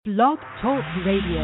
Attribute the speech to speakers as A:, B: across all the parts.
A: Blog Talk Radio.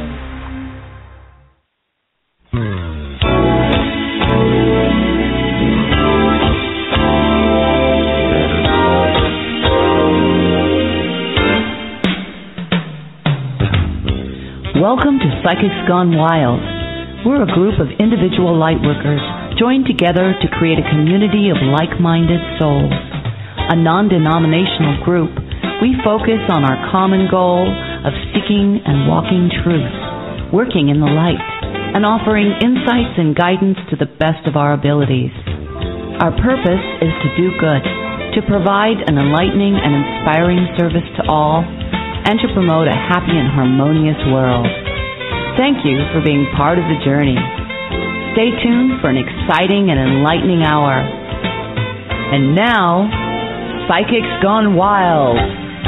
A: Welcome to Psychics Gone Wild. We're a group of individual lightworkers joined together to create a community of like-minded souls. A non-denominational group, we focus on our common goal of seeking and walking truth, working in the light, and offering insights and guidance to the best of our abilities. Our purpose is to do good, to provide an enlightening and inspiring service to all, and to promote a happy and harmonious world. Thank you for being part of the journey. Stay tuned for an exciting and enlightening hour. And now, Psychics Gone Wild.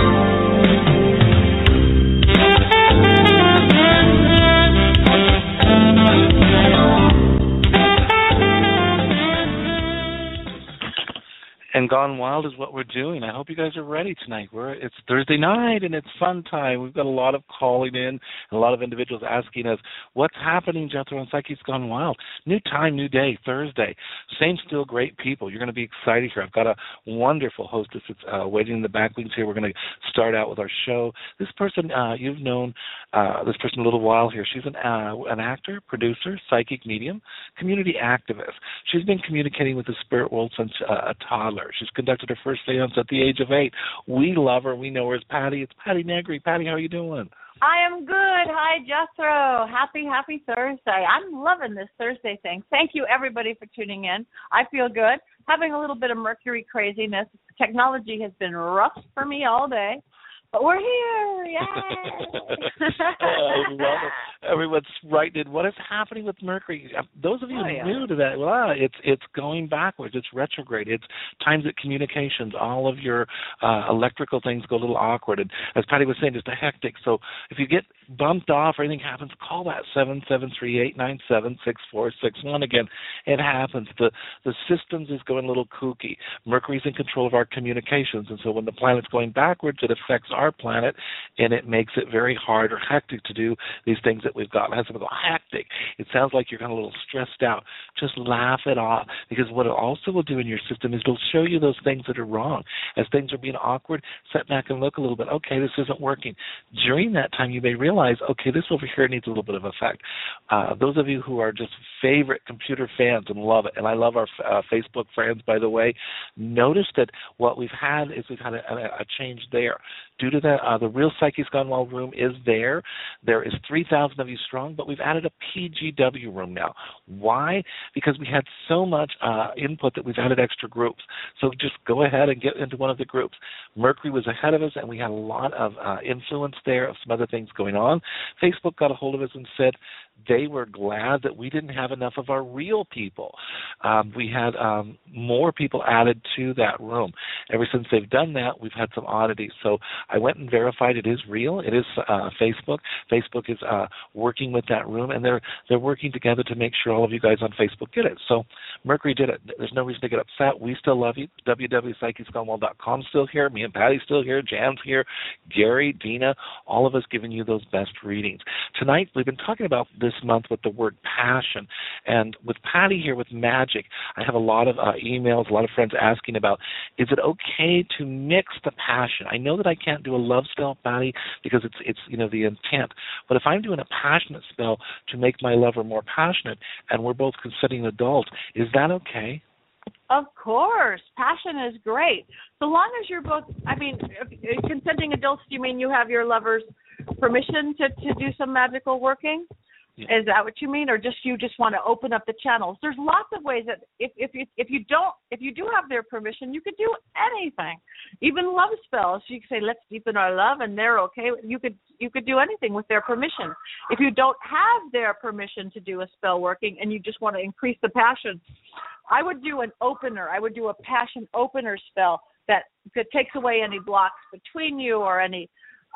B: And Gone Wild is what we're doing. I hope you guys are ready tonight. It's Thursday night, and it's fun time. We've got a lot of calling in, and a lot of individuals asking us, what's happening, Jethro, on Psychics Gone Wild? New time, new day, Thursday. Same still great people. You're going to be excited here. I've got a wonderful hostess that's waiting in the back wings here. We're going to start out with our show. This person, you've known this person a little while here. She's an actor, producer, psychic medium, community activist. She's been communicating with the spirit world since a toddler. She's conducted her first seance at the age of 8. We love her. We know her as Patty. It's Patty Negri. Patty, how are you doing?
C: I am good. Hi, Jethro. Happy Thursday. I'm loving this Thursday thing. Thank you, everybody, for tuning in. I feel good. Having a little bit of Mercury craziness. Technology has been rough for me all day. But we're here, yay!
B: I love it. Everyone's writing in. What is happening with Mercury? Those of you new to that, it's going backwards. It's retrograde. It's times at communications. All of your electrical things go a little awkward. And as Patty was saying, just a hectic. So if you get bumped off or anything happens, call that 773-897-6461. Again, it happens. The systems is going a little kooky. Mercury's in control of our communications. And so when the planet's going backwards, it affects our planet, and it makes it very hard or hectic to do these things that we've got. I have someone go, hectic. It sounds like you're kind of a little stressed out. Just laugh it off, because what it also will do in your system is it'll show you those things that are wrong. As things are being awkward, sit back and look a little bit. Okay, this isn't working. During that time, you may realize, okay, this over here needs a little bit of effect. Those of you who are just favorite computer fans and love it, and I love our Facebook friends, by the way, notice that what we've had is we've had a change there. Due to that, the real Psychics Gone Wild room is there. There is 3,000 of you strong, but we've added a PGW room now. Why? Because we had so much input that we've added extra groups. So just go ahead and get into one of the groups. Mercury was ahead of us, and we had a lot of influence there of some other things going on. Facebook got a hold of us and said they were glad that we didn't have enough of our real people. We had more people added to that room. Ever since they've done that, we've had some oddities. So I went and verified it is real. It is Facebook. Facebook is working with that room, and they're working together to make sure all of you guys on Facebook get it. So Mercury did it. There's no reason to get upset. We still love you. www.psychicsgonewild.com still here. Me and Patty still here. Jan's here. Gary, Dina, all of us giving you those best readings. Tonight, we've been talking about this month with the word passion. And with Patty here with magic, I have a lot of emails, a lot of friends asking about, is it okay to mix the passion? I know that I can't do a love spell, Patty, because it's the intent. But if I'm doing a passionate spell to make my lover more passionate, and we're both consenting adults, is that okay?
C: Of course. Passion is great. So long as you're both, consenting adults, do you mean you have your lover's permission to do some magical working? Yeah. Is that what you mean, or you just want to open up the channels? There's lots of ways that if you do have their permission, you could do anything, even love spells. You could say, let's deepen our love, and they're okay. You could do anything with their permission. If you don't have their permission to do a spell working, and you just want to increase the passion, I would do an opener. I would do a passion opener spell that takes away any blocks between you or any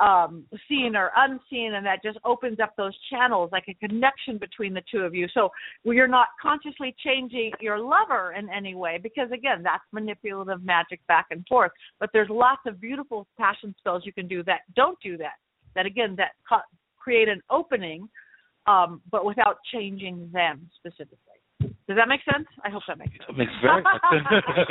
C: seen or unseen, and that just opens up those channels, like a connection between the two of you. So you're not consciously changing your lover in any way, because, again, that's manipulative magic back and forth. But there's lots of beautiful passion spells you can do that don't do that. that again, that create an opening, but without changing them specifically. Does that make sense? I hope that makes sense.
B: It makes very much sense.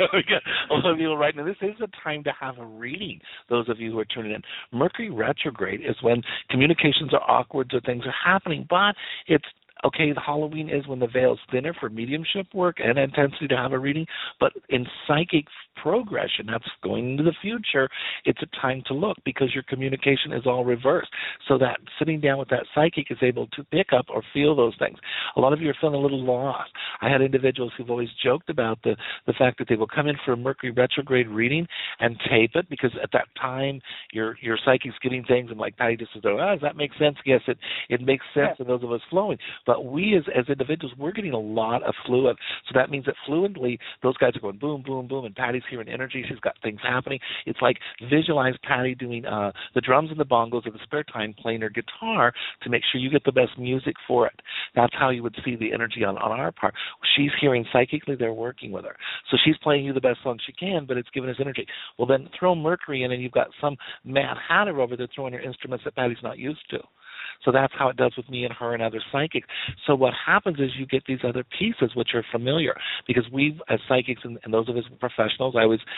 B: A lot of people right now, this is a time to have a reading, those of you who are tuning in. Mercury retrograde is when communications are awkward, so things are happening, but it's okay, the Halloween is when the veil's thinner for mediumship work and intensity to have a reading, but in psychic progression, that's going into the future, it's a time to look because your communication is all reversed. So that sitting down with that psychic is able to pick up or feel those things. A lot of you are feeling a little lost. I had individuals who've always joked about the fact that they will come in for a Mercury retrograde reading and tape it because at that time your psychic's getting things and like Patty just says, does that make sense? Yes, it makes sense to those of us flowing. But we as individuals, we're getting a lot of fluid. So that means that fluently those guys are going boom, boom, boom, and Patty's hearing energy. She's got things happening. It's like visualize Patty doing the drums and the bongos at the spare time, playing her guitar to make sure you get the best music for it. That's how you would see the energy on our part. She's hearing psychically, they're working with her. So she's playing you the best song she can, but it's giving us energy. Well, then throw Mercury in and you've got some Mad Hatter over there throwing her instruments that Patty's not used to. So that's how it does with me and her and other psychics. So what happens is you get these other pieces which are familiar because we as psychics and those of us professionals,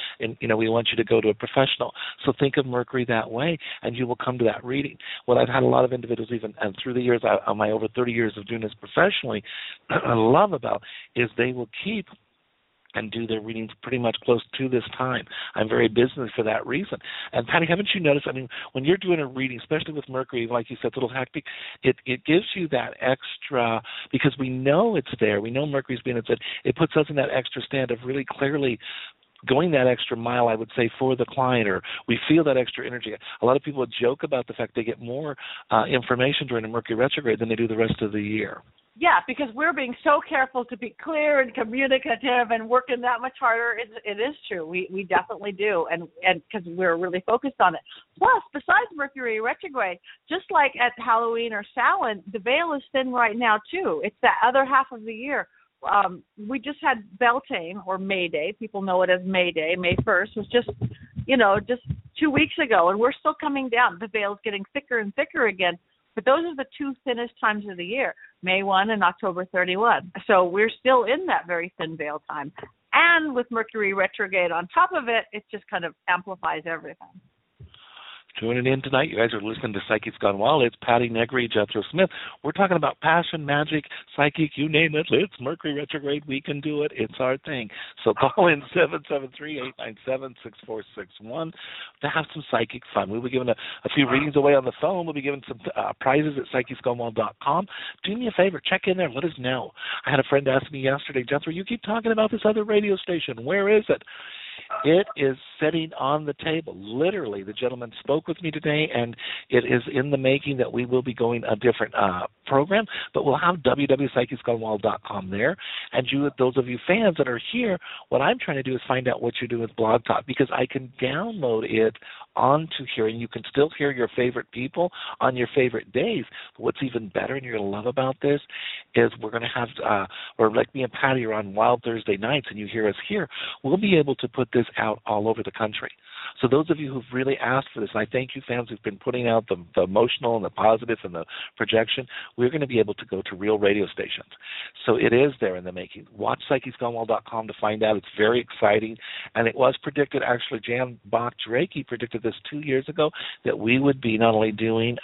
B: we want you to go to a professional. So think of Mercury that way and you will come to that reading. What I've had a lot of individuals even and through the years, on my over 30 years of doing this professionally, I love about is they will keep and do their readings pretty much close to this time. I'm very busy for that reason. And Patty, haven't you noticed, when you're doing a reading, especially with Mercury, like you said, it's a little hectic, it gives you that extra, because we know it's there, we know Mercury's being it puts us in that extra stand of really clearly going that extra mile, I would say, for the client, or we feel that extra energy. A lot of people joke about the fact they get more information during a Mercury retrograde than they do the rest of the year.
C: Yeah, because we're being so careful to be clear and communicative and working that much harder. It is true. We definitely do, and because we're really focused on it. Plus, besides Mercury retrograde, just like at Halloween or Samhain, the veil is thin right now, too. It's that other half of the year. We just had Beltane, or May Day. People know it as May Day. May 1st was just 2 weeks ago, and we're still coming down. The veil's getting thicker and thicker again. But those are the two thinnest times of the year, May 1 and October 31. So we're still in that very thin veil time. And with Mercury retrograde on top of it, it just kind of amplifies everything.
B: Tuning in tonight, you guys are listening to Psychics Gone Wild. It's Patty Negri, Jethro Smith. We're talking about passion, magic, psychic, you name it. It's Mercury retrograde. We can do it. It's our thing. So call in 773-897-6461 to have some psychic fun. We'll be giving a few readings away on the phone. We'll be giving some prizes at psychicsgonewild.com. Do me a favor. Check in there. Let us know. I had a friend ask me yesterday, Jethro, you keep talking about this other radio station. Where is it? It is sitting on the table. Literally, the gentleman spoke with me today, and it is in the making that we will be going a different program, but we'll have www.psychicsgonewild.com there. And those of you fans that are here, what I'm trying to do is find out what you're doing with Blog Talk, because I can download it onto here, and you can still hear your favorite people on your favorite days. But what's even better, and you're going to love about this, is we're going to have, or like me and Patty are on Wild Thursday nights, and you hear us here, we'll be able to put this out all over the country. So those of you who've really asked for this, and I thank you fans who've been putting out the emotional and the positive and the projection, we're going to be able to go to real radio stations. So it is there in the making. Watch PsychicsGoneWild.com to find out. It's very exciting. And it was predicted, actually, Jan Bach-Drake predicted this 2 years ago, that we would be not only doing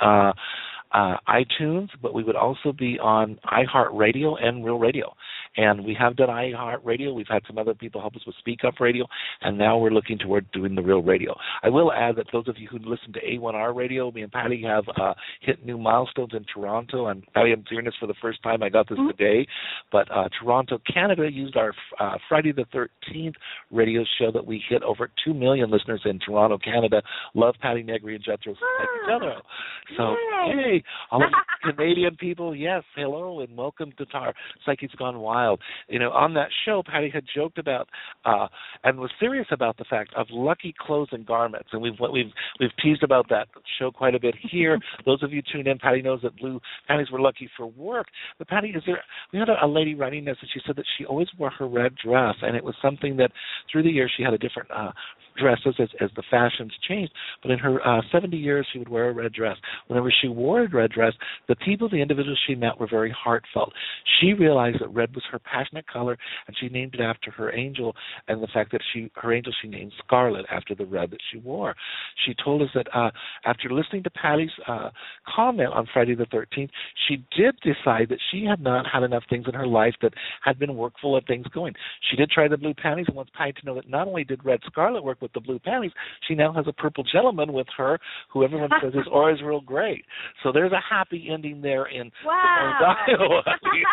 B: iTunes, but we would also be on iHeartRadio and Real Radio. And we have done iHeartRadio. We've had some other people help us with Speak Up Radio, and now we're looking toward doing the Real Radio. I will add that those of you who listen to A1R Radio, me and Patty have hit new milestones in Toronto. And Patty, I'm hearing this for the first time. I got this today. But Toronto, Canada used our Friday the 13th radio show that we hit over 2 million listeners in Toronto, Canada. Love Patty Negri and Jethro Smith. So, hey, all of you Canadian people, yes, hello, and welcome to our Psychics Gone Wild. On that show, Patty had joked about and was serious about the fact of lucky clothes and garments, and we've teased about that show quite a bit here. Those of you tuned in, Patty knows that blue panties were lucky for work. But Patty, we had a lady writing this, and she said that she always wore her red dress, and it was something that through the years she had a different dresses as the fashions changed. But in her 70 years, she would wear a red dress. Whenever she wore a red dress, the people, the individuals she met were very heartfelt. She realized that red was her passionate color, and she named it after her angel, and the fact that her angel she named Scarlet after the red that she wore. She told us that after listening to Patty's comment on Friday the 13th, she did decide that she had not had enough things in her life that had been workful of things going. She did try the blue panties and wants Patty to know that not only did Red Scarlet work with the blue panties, she now has a purple gentleman with her who everyone says his aura is real great. So there's a happy ending there in Iowa.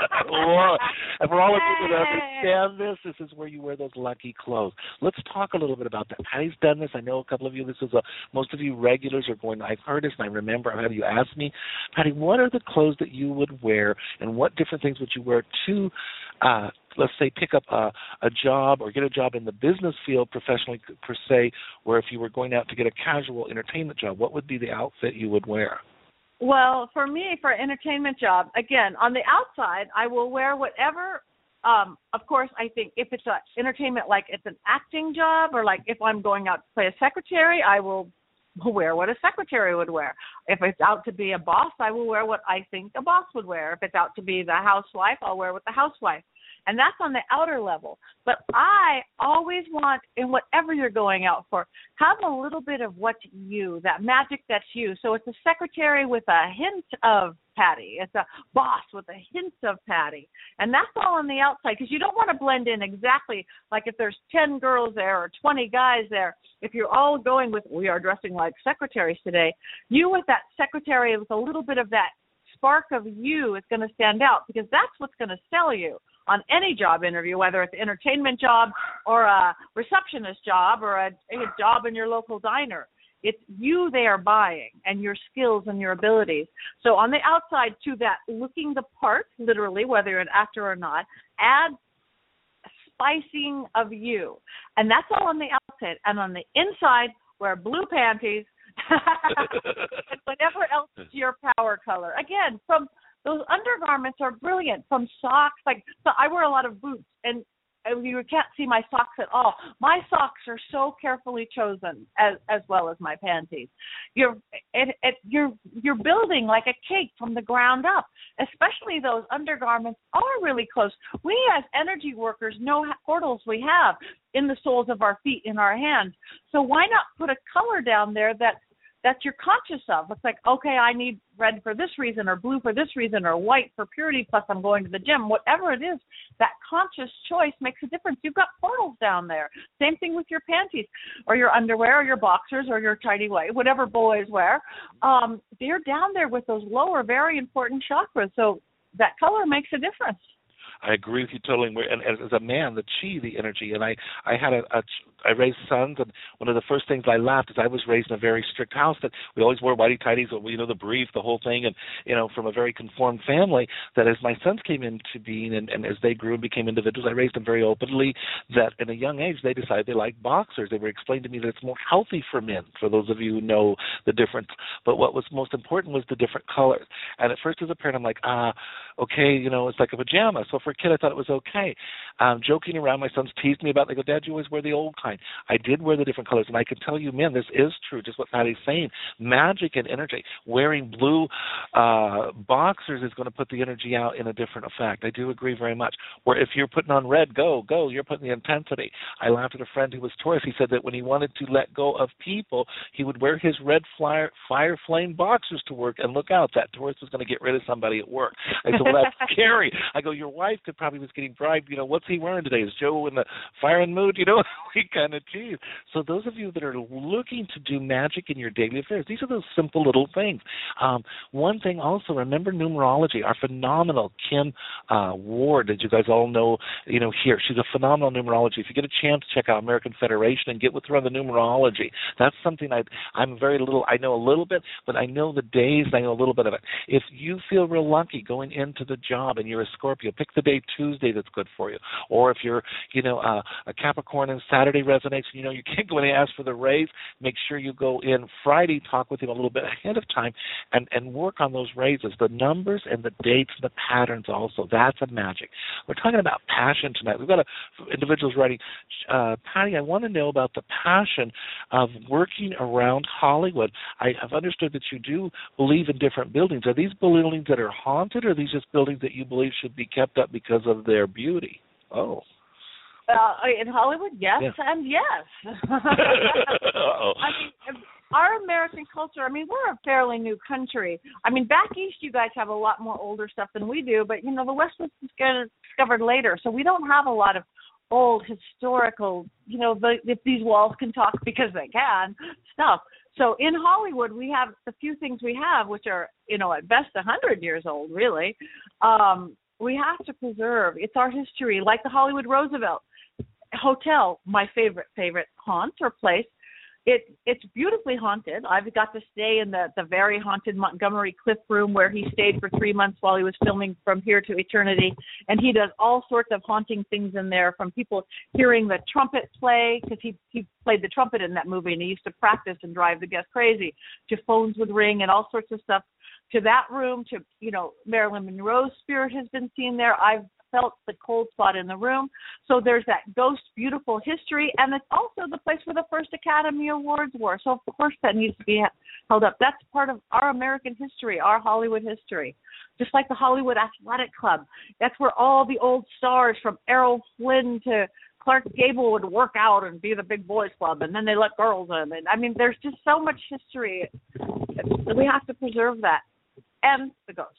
B: And for all of you that understand this is where you wear those lucky clothes. Let's talk a little bit about that. Patty's done this. I know a couple of you, most of you regulars are going, I've heard this, and I remember I've had you ask me, Patty, what are the clothes that you would wear, and what different things would you wear to, let's say, pick up a job or get a job in the business field professionally, per se, where if you were going out to get a casual entertainment job, what would be the outfit you would wear?
C: Well, for me, for an entertainment job, again, on the outside, I will wear whatever. Of course, I think if it's entertainment, like it's an acting job, or like if I'm going out to play a secretary, I will wear what a secretary would wear. If it's out to be a boss, I will wear what I think a boss would wear. If it's out to be the housewife, I'll wear what the housewife. And that's on the outer level. But I always want, in whatever you're going out for, have a little bit of what's you, that magic that's you. So it's a secretary with a hint of Patty. It's a boss with a hint of Patty. And that's all on the outside, because you don't want to blend in exactly like if there's 10 girls there or 20 guys there. If you're all going with, we are dressing like secretaries today, you with that secretary with a little bit of that spark of you is going to stand out, because that's what's going to sell you on any job interview, whether it's an entertainment job or a receptionist job or a job in your local diner. It's you they are buying, and your skills and your abilities. So on the outside, to that looking the part, literally, whether you're an actor or not, add spicing of you. And that's all on the outside. And on the inside, wear blue panties and whatever else is your power color. Again, from those undergarments are brilliant, from socks. So I wear a lot of boots, and you can't see my socks at all. My socks are so carefully chosen, as well as my panties. You're building like a cake from the ground up. Especially those undergarments are really close. We as energy workers know what portals we have in the soles of our feet, in our hands. So why not put a color down there that you're conscious of? It's like, okay, I need red for this reason, or blue for this reason, or white for purity, plus I'm going to the gym. Whatever it is, that conscious choice makes a difference. You've got portals down there. Same thing with your panties, or your underwear, or your boxers, or your tidy white, whatever boys wear. They're down there with those lower, very important chakras. So that color makes a difference.
B: I agree with you totally. And as a man, the chi, the energy, and I I raised sons, and one of the first things I laughed is I was raised in a very strict house that we always wore whitey tighties, the brief, the whole thing, and from a very conformed family. That as my sons came into being and as they grew and became individuals, I raised them very openly. That at a young age they decided they liked boxers. They were explained to me that it's more healthy for men. For those of you who know the difference, but what was most important was the different colors. And at first, as a parent, I'm like, okay, it's like a pajama. So for a kid, I thought it was okay. Joking around, my sons teased me about it. They go, Dad, you always wear the old kind. I did wear the different colors, and I can tell you, men, this is true, just what Patty's saying. Magic and energy. Wearing blue boxers is going to put the energy out in a different effect. I do agree very much. Where if you're putting on red, go. You're putting the intensity. I laughed at a friend who was Taurus. He said that when he wanted to let go of people, he would wear his red fire flame boxers to work, and look out, that Taurus was going to get rid of somebody at work. I said, well, that's scary. I go, your wife could probably was getting bribed. What's he wearing today? Is Joe in the fire and mood? We kind of tease. So those of you that are looking to do magic in your daily affairs, these are those simple little things. One thing also, remember numerology. Our phenomenal Kim Ward, as you guys all know, here, she's a phenomenal numerology. If you get a chance, check out American Federation and get with her on the numerology. That's something I'm very little. I know a little bit, but I know the days. I know a little bit of it. If you feel real lucky going into the job and you're a Scorpio, pick the day Tuesday that's good for you. Or if you're, a Capricorn and Saturday resonates, you know you can't go in and ask for the raise, make sure you go in Friday, talk with him a little bit ahead of time, and work on those raises. The numbers and the dates and the patterns also, that's a magic. We're talking about passion tonight. We've got individuals writing, Patty, I want to know about the passion of working around Hollywood. I have understood that you do believe in different buildings. Are these buildings that are haunted, or are these just buildings that you believe should be kept up because of their beauty? Oh.
C: In Hollywood, yes. And yes. I mean, our American culture, I mean, we're a fairly new country. I mean, back east, you guys have a lot more older stuff than we do, but, you know, the West was discovered later, so we don't have a lot of old historical, you know, if these walls can talk because they can, stuff. So in Hollywood, we have the few things we have, which are, you know, at best 100 years old, really. We have to preserve. It's our history, like the Hollywood Roosevelt Hotel, my favorite haunt or place. It's beautifully haunted. I've got to stay in the very haunted Montgomery Cliff room where he stayed for 3 months while he was filming From Here to Eternity, and he does all sorts of haunting things in there, from people hearing the trumpet play, because he played the trumpet in that movie and he used to practice and drive the guests crazy, to phones would ring and all sorts of stuff, to that room, to, you know, Marilyn Monroe's spirit has been seen there. I've felt the cold spot in the room. So there's that ghost, beautiful history, and it's also the place where the first Academy Awards were. So, of course, that needs to be held up. That's part of our American history, our Hollywood history. Just like the Hollywood Athletic Club. That's where all the old stars, from Errol Flynn to Clark Gable, would work out and be the big boys club, and then they let girls in. And I mean, there's just so much history. We have to preserve that. And the ghosts.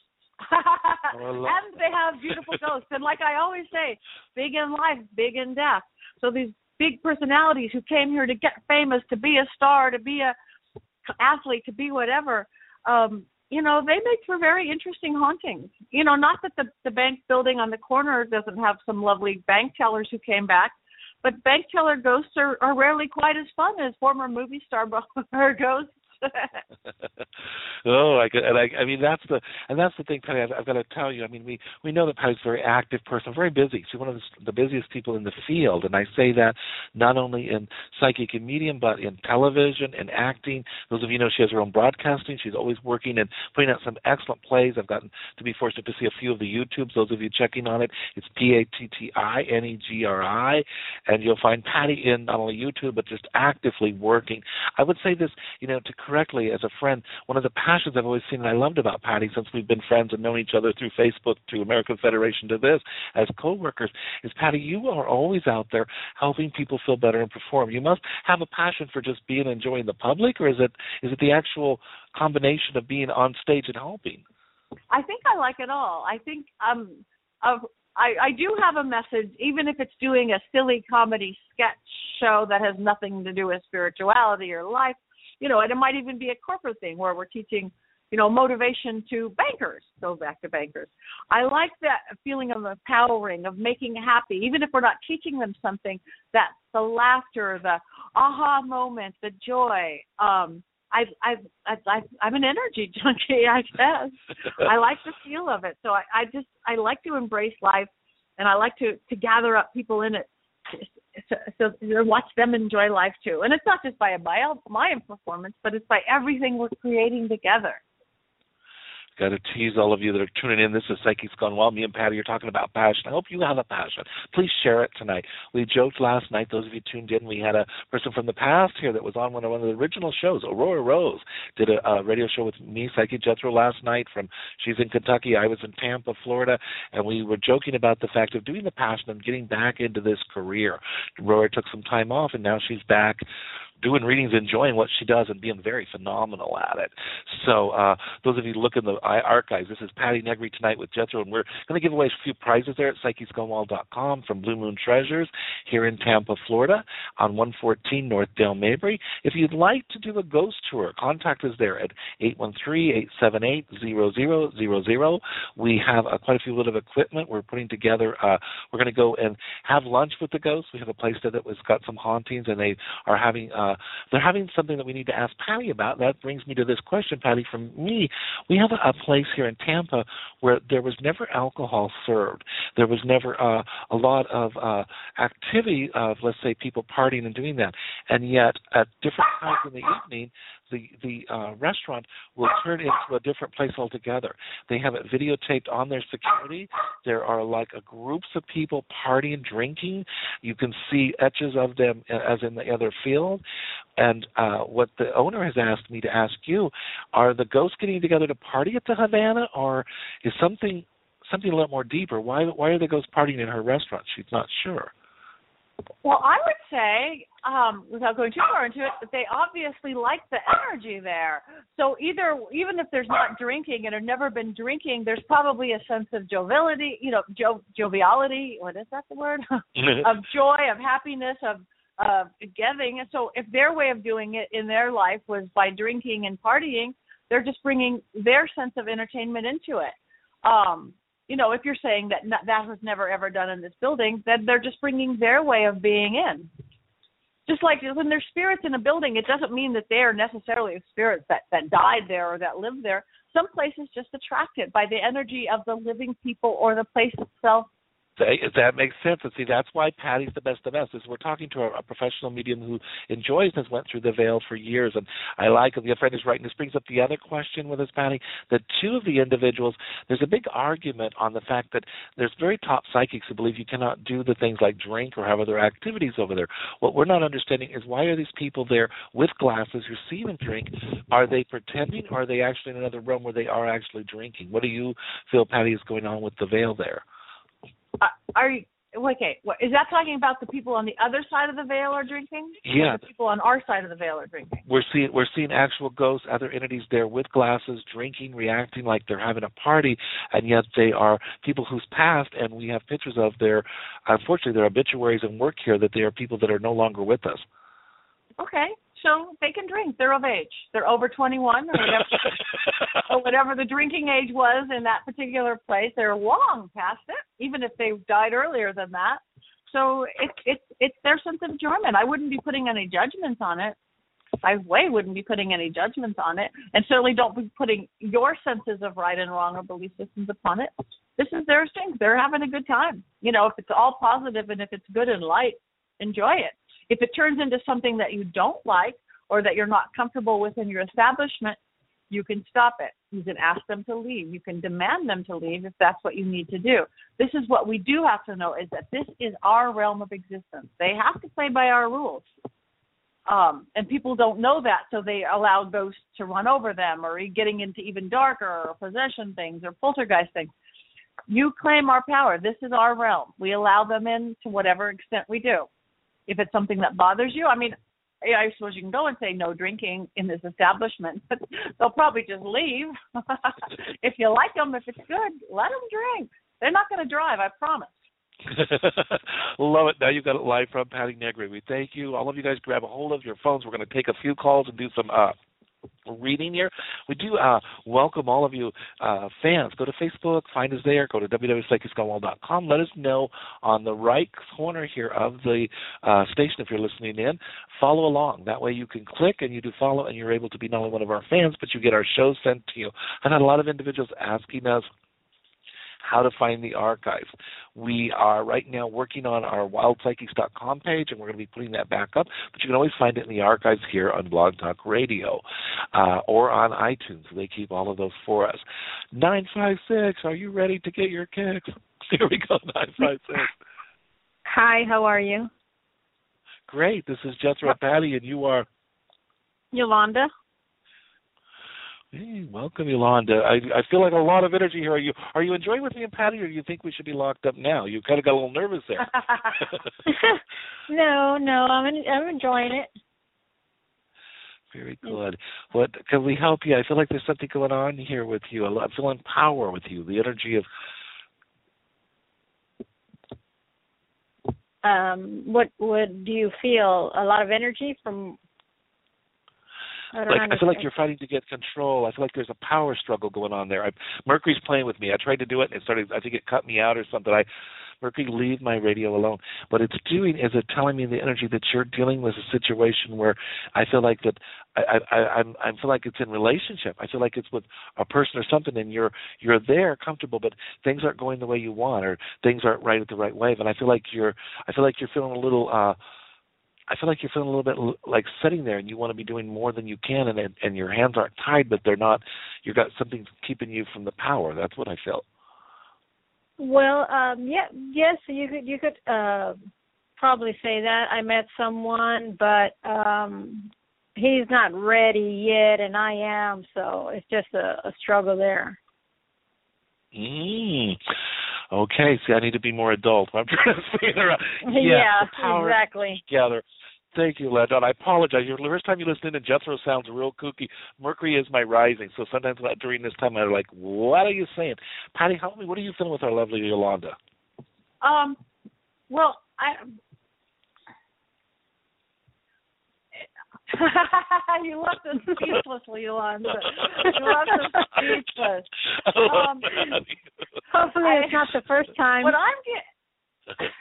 C: And they have beautiful ghosts. And like I always say, big in life, big in death. So these big personalities who came here to get famous, to be a star, to be a athlete, to be whatever, you know, they make for very interesting hauntings. You know, not that the bank building on the corner doesn't have some lovely bank tellers who came back, but bank teller ghosts are rarely quite as fun as former movie star ghosts.
B: I mean that's the thing, Patty. I've got to tell you. I mean, we know that Patty's a very active person, very busy. She's one of the busiest people in the field, and I say that not only in psychic and medium, but in television and acting. Those of you know she has her own broadcasting. She's always working and putting out some excellent plays. I've gotten to be fortunate to see a few of the YouTubes. Those of you checking on it, it's PATTINEGRI, and you'll find Patty in not only YouTube but just actively working. I would say this, you know, to correctly as a friend, one of the passions I've always seen and I loved about Patty since we've been friends and known each other through Facebook to American Federation to this as co-workers is, Patty, you are always out there helping people feel better and perform. You must have a passion for just being and enjoying the public, or is it the actual combination of being on stage and helping?
C: I think I like it all. I think I do have a message, even if it's doing a silly comedy sketch show that has nothing to do with spirituality or life. You know, and it might even be a corporate thing where we're teaching, you know, motivation to bankers, go back to bankers. I like that feeling of empowering, of making happy, even if we're not teaching them something, that the laughter, the aha moment, the joy. I'm an energy junkie, I guess. I like the feel of it. So I like to embrace life, and I like to gather up people in it. So watch them enjoy life too. And it's not just by my performance, but it's by everything we're creating together.
B: Got to tease all of you that are tuning in. This is Psychics Gone Wild. Me and Patty are talking about passion. I hope you have a passion. Please share it tonight. We joked last night, those of you tuned in, we had a person from the past here that was on one of the original shows. Aurora Rose did a radio show with me, Psychic Jethro, last night. She's in Kentucky. I was in Tampa, Florida, and we were joking about the fact of doing the passion and getting back into this career. Aurora took some time off, and now she's back doing readings, enjoying what she does, and being very phenomenal at it. So those of you look in the archives, this is Patty Negri tonight with Jethro, and we're going to give away a few prizes there at PsychicsGoneWild.com from Blue Moon Treasures here in Tampa, Florida on 114 North Dale Mabry. If you'd like to do a ghost tour, contact us there at 813-878-0000. We have quite a few bit of equipment we're putting together. We're going to go and have lunch with the ghosts. We have a place there that has got some hauntings, and they are having they're having something that we need to ask Patty about. That brings me to this question, Patty, from me. We have a place here in Tampa where there was never alcohol served. There was never a lot of activity of, let's say, people partying and doing that. And yet, at different times in the evening, the restaurant will turn into a different place altogether. They have it videotaped on their security. There are like groups of people partying, drinking. You can see etches of them as in the other field. And what the owner has asked me to ask you, are the ghosts getting together to party at the Havana, or is something a little more deeper? Why are the ghosts partying in her restaurant? She's not sure.
C: Well, I would say, without going too far into it, that they obviously like the energy there. So even if there's not drinking and have never been drinking, there's probably a sense of joviality, joviality, what is that the word? Of joy, of happiness, of giving. And so if their way of doing it in their life was by drinking and partying, they're just bringing their sense of entertainment into it. If you're saying that was never ever done in this building, then they're just bringing their way of being in. Just like when there's spirits in a building, it doesn't mean that they are necessarily spirits that died there or that live there. Some places just attracted by the energy of the living people or the place itself.
B: That makes sense. And see, that's why Patty's the best of us. Is we're talking to a professional medium who enjoys this, went through the veil for years, and I like it. The friend is right. And this brings up the other question with us, Patty, that two of the individuals, there's a big argument on the fact that there's very top psychics who believe you cannot do the things like drink or have other activities over there. What we're not understanding is, why are these people there with glasses who see them drink? Are they pretending, or are they actually in another room where they are actually drinking? What do you feel, Patty, is going on with the veil there?
C: Is that talking about the people on the other side of the veil are drinking?
B: Yeah.
C: Or the people on our side of the veil are drinking?
B: We're seeing actual ghosts, other entities there with glasses, drinking, reacting like they're having a party, and yet they are people who's passed, and we have pictures of unfortunately, their obituaries and work here, that they are people that are no longer with us.
C: Okay. So they can drink. They're of age. They're over 21 or whatever the drinking age was in that particular place. They're long past it, even if they died earlier than that. So it's their sense of enjoyment. I wouldn't be putting any judgments on it. I wouldn't be putting any judgments on it, and certainly don't be putting your senses of right and wrong or belief systems upon it. This is their thing. They're having a good time. If it's all positive and if it's good and light, enjoy it. If it turns into something that you don't like or that you're not comfortable with in your establishment, you can stop it. You can ask them to leave. You can demand them to leave if that's what you need to do. This is what we do have to know, is that this is our realm of existence. They have to play by our rules. And people don't know that, so they allow ghosts to run over them, or getting into even darker or possession things or poltergeist things. You claim our power. This is our realm. We allow them in to whatever extent we do. If it's something that bothers you, I suppose you can go and say no drinking in this establishment, but they'll probably just leave. If you like them, if it's good, let them drink. They're not going to drive, I promise.
B: Love it. Now you've got it live from Patty Negri. We thank you. All of you guys grab a hold of your phones. We're going to take a few calls and do some reading here. We do welcome all of you fans. Go to Facebook, find us there. Go to www.psychicsgonewild.com. Let us know on the right corner here of the station if you're listening in. Follow along. That way you can click and you do follow, and you're able to be not only one of our fans, but you get our shows sent to you. I've had a lot of individuals asking us how to find the archives. We are right now working on our wildpsychics.com page, and we're going to be putting that back up, but you can always find it in the archives here on Blog Talk Radio or on iTunes. They keep all of those for us. 956, are you ready to get your kicks? Here we go, 956.
D: Hi, how are you?
B: Great. This is Jethro Patty, and you are?
D: Yolanda.
B: Hey, welcome, Yolanda. I feel like a lot of energy here. Are you enjoying with me and Patty, or do you think we should be locked up now? You kind of got a little nervous there.
D: No, I'm enjoying it.
B: Very good. What can we help you? I feel like there's something going on here with you. I'm feeling power with you, the energy of.
D: What do you feel? A lot of energy from? I
B: feel like you're fighting to get control. I feel like there's a power struggle going on there. Mercury's playing with me. I tried to do it, and it started. I think it cut me out or something. Mercury, leave my radio alone. What it's doing is it's telling me in the energy that you're dealing with a situation where I feel like that I feel like it's in relationship. I feel like it's with a person or something, and you're there comfortable, but things aren't going the way you want, or things aren't right at the right wave. And I feel like you're feeling a little. I feel like you're feeling a little bit like sitting there, and you want to be doing more than you can, and your hands aren't tied, but they're not. You've got something keeping you from the power. That's what I feel.
D: Well, yes, you could probably say that. I met someone, but he's not ready yet, and I am, so it's just a struggle there.
B: Okay, see, I need to be more adult. I'm trying to figure out.
D: Yeah,
B: the power
D: exactly.
B: Together. Thank you, Linda. I apologize. The first time you listen in, Jethro sounds real kooky. Mercury is my rising, so sometimes during this time I'm like, what are you saying? Patty, help me. What are you feeling with our lovely Yolanda?
C: Well, you left us speechless, Yolanda. You left us speechless.
D: Hopefully it's not the first time.
C: What I'm getting...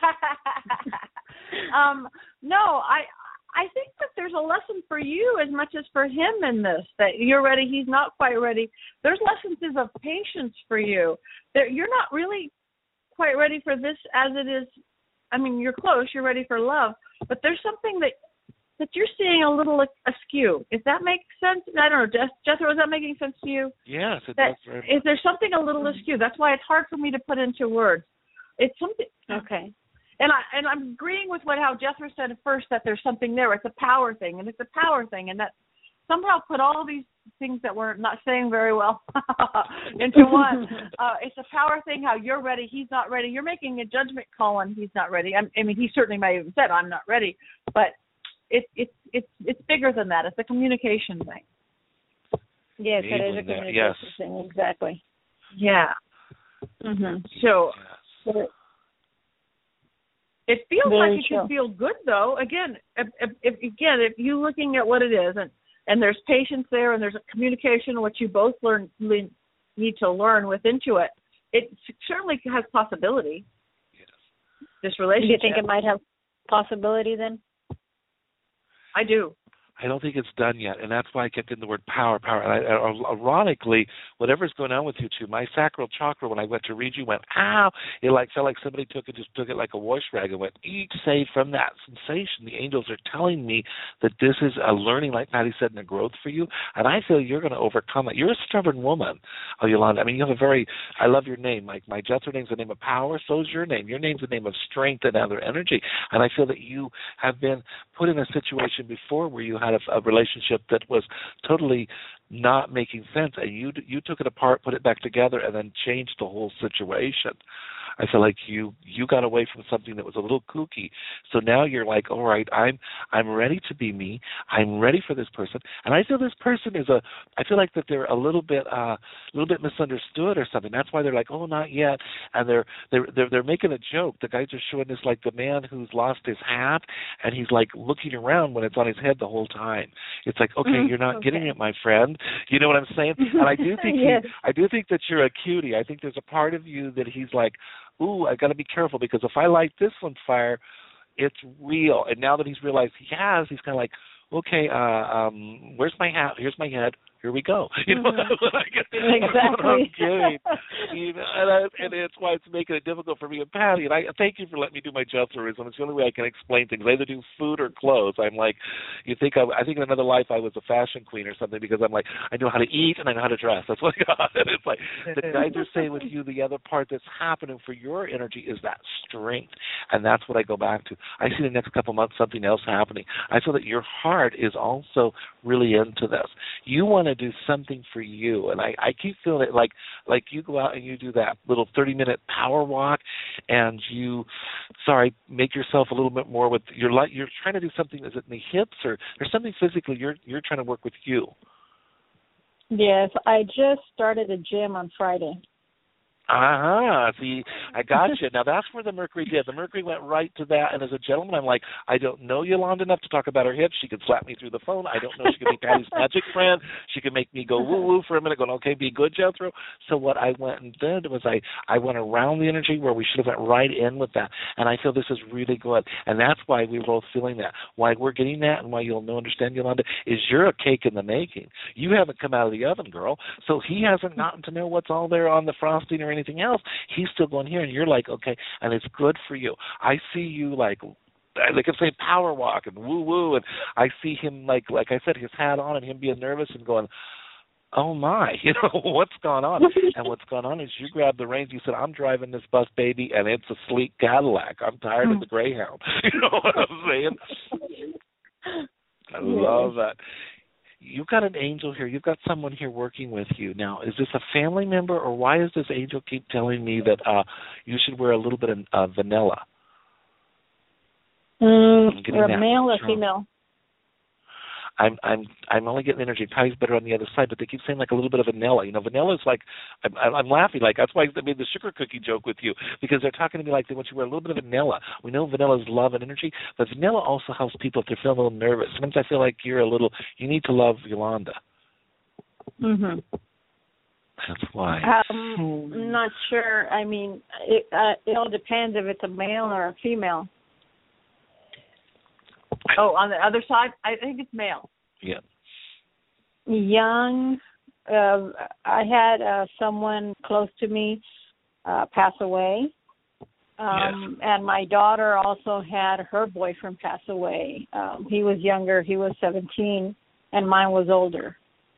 C: No, I think that there's a lesson for you as much as for him in this, that you're ready, he's not quite ready. There's lessons of patience for you. You're not really quite ready for this as it is. I mean, you're close, you're ready for love, but there's something that you're seeing a little askew. If that makes sense, I don't know, Jethro, is that making sense to you?
B: Yes, it does.
C: Is there something a little askew? That's why it's hard for me to put into words. It's something.
D: Okay.
C: And I'm agreeing with how Jethro said at first, that there's something there. It's a power thing, and that somehow put all these things that we're not saying very well into one. It's a power thing, how you're ready, he's not ready. You're making a judgment call on he's not ready. I mean, he certainly might have even said, I'm not ready, but it's bigger than that. It's a communication thing.
D: Yes, it is a communication thing, exactly.
C: Yeah.
D: Mm-hmm.
C: So... It feels
D: Very
C: like it
D: true.
C: can feel good, though. Again, if you're looking at what it is, and there's patience there, and there's a communication, what you both need to learn within it, it certainly has possibility.
B: Yes.
C: This relationship.
D: Do you think it might have possibility then?
C: I do.
B: I don't think it's done yet, and that's why I kept in the word power. And ironically, whatever's going on with you two, my sacral chakra, when I went to read you, went, ow. It felt like somebody took it like a wash rag and went, each say from that sensation. The angels are telling me that this is a learning, like Patty said, and a growth for you, and I feel you're going to overcome it. You're a stubborn woman, Yolanda. I mean, you have I love your name. Like my Jethro name's the name of power, so is your name. Your name's the name of strength and other energy, and I feel that you have been put in a situation before where you had a relationship that was totally not making sense, and you took it apart, put it back together, and then changed the whole situation. I feel like you got away from something that was a little kooky. So now you're like, all right, I'm ready to be me. I'm ready for this person, and I feel this person I feel like that they're a little bit misunderstood or something. That's why they're like, oh, not yet, and they're making a joke. The guys are showing this like the man who's lost his hat, and he's like looking around when it's on his head the whole time. It's like, okay, you're not getting it, my friend. You know what I'm saying? And I do think
D: yes.
B: I do think that you're a cutie. I think there's a part of you that he's like, ooh, I got to be careful, because if I light this on fire, it's real. And now that he's realized he's kind of like, okay, where's my hat? Here's my head. Here we go. You know,
D: exactly.
B: You know, and that's why it's making it difficult for me and Patty. And I thank you for letting me do my Jethroism. It's the only way I can explain things. I either do food or clothes. I'm like, I think in another life I was a fashion queen or something, because I'm like, I know how to eat and I know how to dress. That's what I got. And it's like the guys are saying with you, the other part that's happening for your energy is that strength, and that's what I go back to. I see the next couple months something else happening. I feel that your heart is also really into this. You want to do something for you, and I keep feeling it like you go out and you do that little 30-minute power walk, and you make yourself a little bit more with you're trying to do something. Is it in the hips, or there's something physically you're trying to work with you?
D: Yes, I just started a gym on Friday.
B: See, I got you. Now, that's where the Mercury did. The Mercury went right to that, and as a gentleman, I'm like, I don't know Yolanda enough to talk about her hips. She could slap me through the phone. I don't know she could be Patty's magic friend. She could make me go woo-woo for a minute, going, okay, be good, Jethro. So what I went and did was I went around the energy where we should have went right in with that, and I feel this is really good, and that's why we're both feeling that. Why we're getting that and why you'll understand, Yolanda, is you're a cake in the making. You haven't come out of the oven, girl, so he hasn't gotten to know what's all there on the frosting or anything else. He's still going here, and you're like, okay, and it's good for you. I see you like I'm saying power walk and woo woo, and I see him like I said, his hat on and him being nervous and going, oh my, what's going on? And what's going on is you grabbed the reins. You said, I'm driving this bus, baby, and it's a sleek Cadillac. I'm tired of the Greyhound. You know what I'm saying? I love that. You've got an angel here. You've got someone here working with you. Now, is this a family member, or why does this angel keep telling me that you should wear a little bit of vanilla?
D: A male or female?
B: I'm only getting energy. Patty's better on the other side, but they keep saying like a little bit of vanilla. Vanilla is like I'm laughing like that's why I made the sugar cookie joke with you, because they're talking to me like they want you to wear a little bit of vanilla. We know vanilla is love and energy, but vanilla also helps people if they're feeling a little nervous. Sometimes I feel like you need to love Yolanda.
D: Mhm.
B: That's why.
D: I'm not sure. I mean, it all depends if it's a male or a female.
C: Oh, on the other side, I think it's male.
B: Yeah.
D: Young. I had someone close to me pass away.
B: Yes.
D: And my daughter also had her boyfriend pass away. He was younger. He was 17, and mine was older.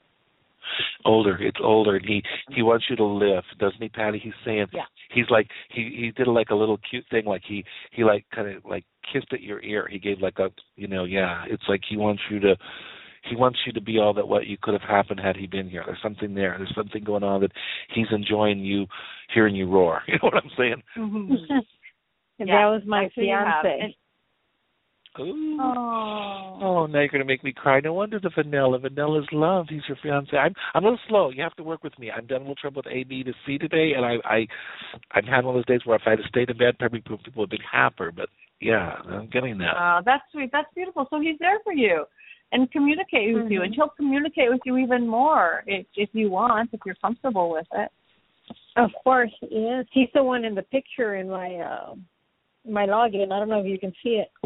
B: It's older, and he wants you to live, doesn't he, Patty? He's saying,
D: yeah.
B: He's like he did like a little cute thing, like he like kind of like kissed at your ear. He gave like a it's like he wants you to be all that what you could have happened had he been here. There's something there. There's something going on that he's enjoying you hearing you roar. You know what I'm saying?
D: Mm-hmm. That was my fiance.
B: Ooh. Oh, now you're going to make me cry. No wonder the vanilla. Vanilla's love. He's your fiance. I'm a little slow. You have to work with me. I'm done a little trouble with A, B to C today, and I've had one of those days where if I had to stay in bed, probably people would be happier. But yeah, I'm getting that.
C: That's sweet. That's beautiful. So he's there for you and communicate with you, and he'll communicate with you even more if you want, if you're comfortable with it.
D: Of course, yes. He's the one in the picture in my login. I don't know if you can see it.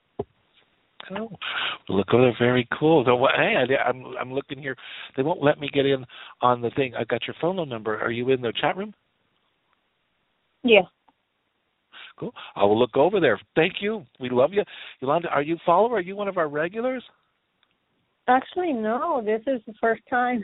B: Oh, look over there, very cool. So, hey, I'm looking here. They won't let me get in on the thing. I got your phone number. Are you in the chat room?
D: Yeah.
B: Cool. I will look over there. Thank you. We love you. Yolanda, are you a follower? Are you one of our regulars?
D: Actually, no. This is the first time.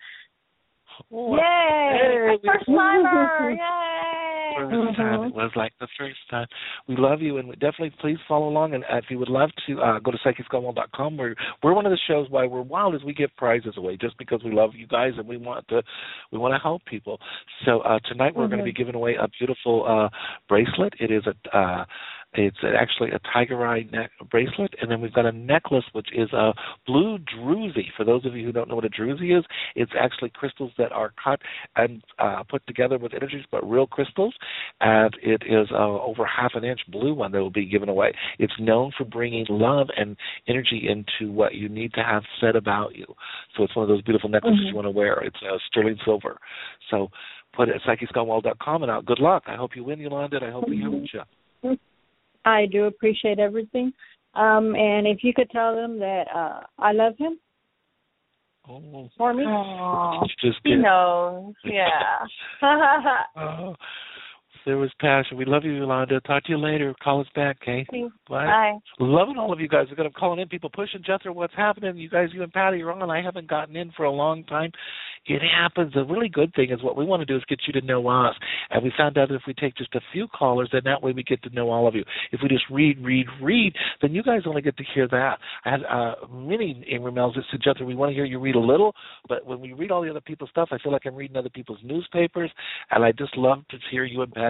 B: Oh,
C: yay! First timer! Yay!
B: First time. It was like the first time. We love you, and definitely please follow along. And if you would love to, go to PsychicSconWild.com. We're one of the shows why we're wild is we give prizes away just because we love you guys and we want to help people. So tonight we're going to be giving away a beautiful bracelet. It is it's actually a tiger eye bracelet, and then we've got a necklace which is a blue druzy. For those of you who don't know what a druzy is, it's actually crystals that are cut and put together with energies, but real crystals, and it is over half an inch blue one that will be given away. It's known for bringing love and energy into what you need to have said about you. So it's one of those beautiful necklaces you want to wear. It's sterling silver. So put it at PsychicSconWild.com and out. Good luck. I hope you win, Yolanda, and I hope we helped you.
D: I do appreciate everything. And if you could tell them that I love him for me.
C: He knows. Yeah.
B: There was passion. We love you, Yolanda. Talk to you later. Call us back, okay?
C: Bye.
B: Loving all of you guys. We're going to call in. People pushing. Jethro, what's happening? You guys, you and Patty are on. I haven't gotten in for a long time. It happens. The really good thing is what we want to do is get you to know us. And we found out that if we take just a few callers, then that way we get to know all of you. If we just read, then you guys only get to hear that. I had many emails that said, Jethro, we want to hear you read a little, but when we read all the other people's stuff, I feel like I'm reading other people's newspapers, and I just love to hear you and Patty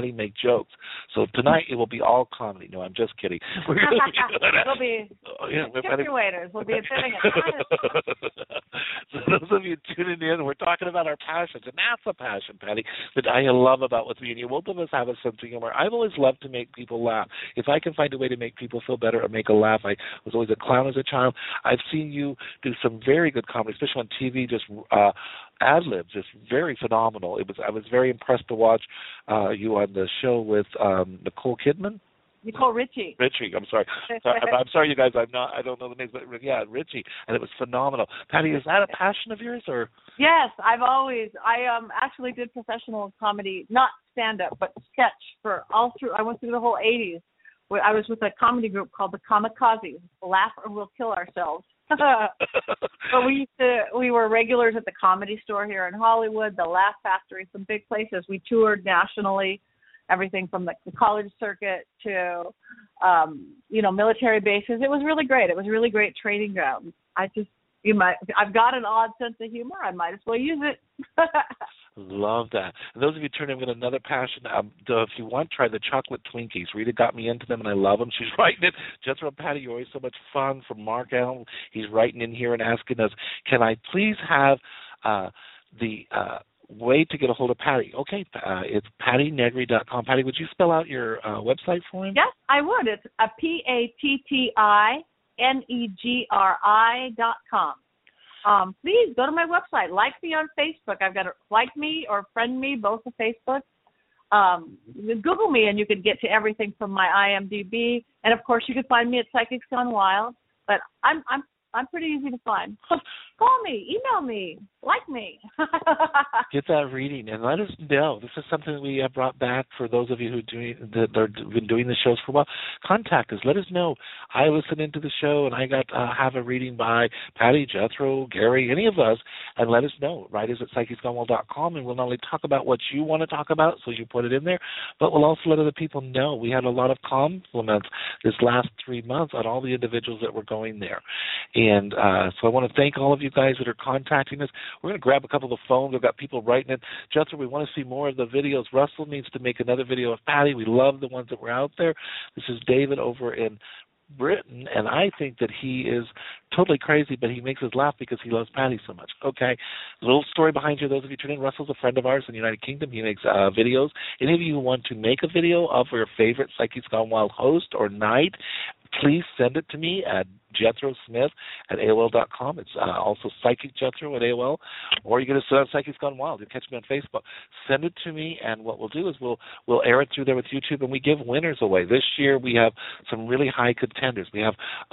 B: Patty make jokes. So tonight it will be all comedy. No, I'm just kidding. We're going to be doing that.
C: It'll be chicken waiters. We'll be sitting at
B: So those of you tuning in, we're talking about our passions, and that's a passion, Patty, that I love about what's me and you. Both of us have a sense of humor. I've always loved to make people laugh. If I can find a way to make people feel better or make a laugh, I was always a clown as a child. I've seen you do some very good comedy, especially on TV, just ad-libs, just very phenomenal. I was very impressed to watch you on the show with Nicole Kidman.
C: Nicole Richie,
B: I'm sorry. I'm sorry, you guys. I don't know the names, but yeah, Richie, and it was phenomenal. Patty, is that a passion of yours, or?
C: Yes, I actually did professional comedy, not stand-up, but sketch for all through. I went through the whole '80s. I was with a comedy group called the Kamikazes, Laugh or We'll Kill Ourselves. But we were regulars at the Comedy Store here in Hollywood, the Laugh Factory, some big places. We toured nationally. Everything from the college circuit to, military bases. It was really great. It was really great training ground. I've got an odd sense of humor. I might as well use it.
B: Love that. And those of you tuning in with another passion, if you want, try the chocolate Twinkies. Rita got me into them, and I love them. She's writing it. Jethro and Patty, you're always so much fun. From Mark Allen, he's writing in here and asking us, can I please have the way to get a hold of Patty? Okay, it's pattynegri.com. Patty, would you spell out your website for him?
C: Yes, I would. It's PATTINEGRI.com. Please go to my website. Like me on Facebook. I've got like me or friend me, both on Facebook. Google me, and you can get to everything from my IMDb. And of course, you can find me at Psychics Gone Wild. But I'm pretty easy to find. Call me, email me, like me.
B: Get that reading and let us know. This is something that we have brought back for those of you who have been doing the shows for a while. Contact us. Let us know. I listen into the show and I got have a reading by Patty, Jethro, Gary, any of us, and let us know. Write us at psychicsgonewild.com, and we'll not only talk about what you want to talk about, so you put it in there, but we'll also let other people know. We had a lot of compliments this last 3 months on all the individuals that were going there. And so I want to thank all of you guys that are contacting us. We're going to grab a couple of the phones. We've got people writing in. Jethro, we want to see more of the videos. Russell needs to make another video of Patty. We love the ones that were out there. This is David over in Britain, and I think that he is totally crazy, but he makes us laugh because he loves Patty so much. Okay, a little story behind you, those of you tuning in. Russell's a friend of ours in the United Kingdom. He makes videos. Any of you who want to make a video of your favorite Psychics Gone Wild host or night, please send it to me at JethroSmith@AOL.com. It's also Psychic Jethro at AOL, or you can just send out Psychics Gone Wild. You'll catch me on Facebook. Send it to me, and what we'll do is we'll air it through there with YouTube, and we give winners away. This year we have some really high contenders. We have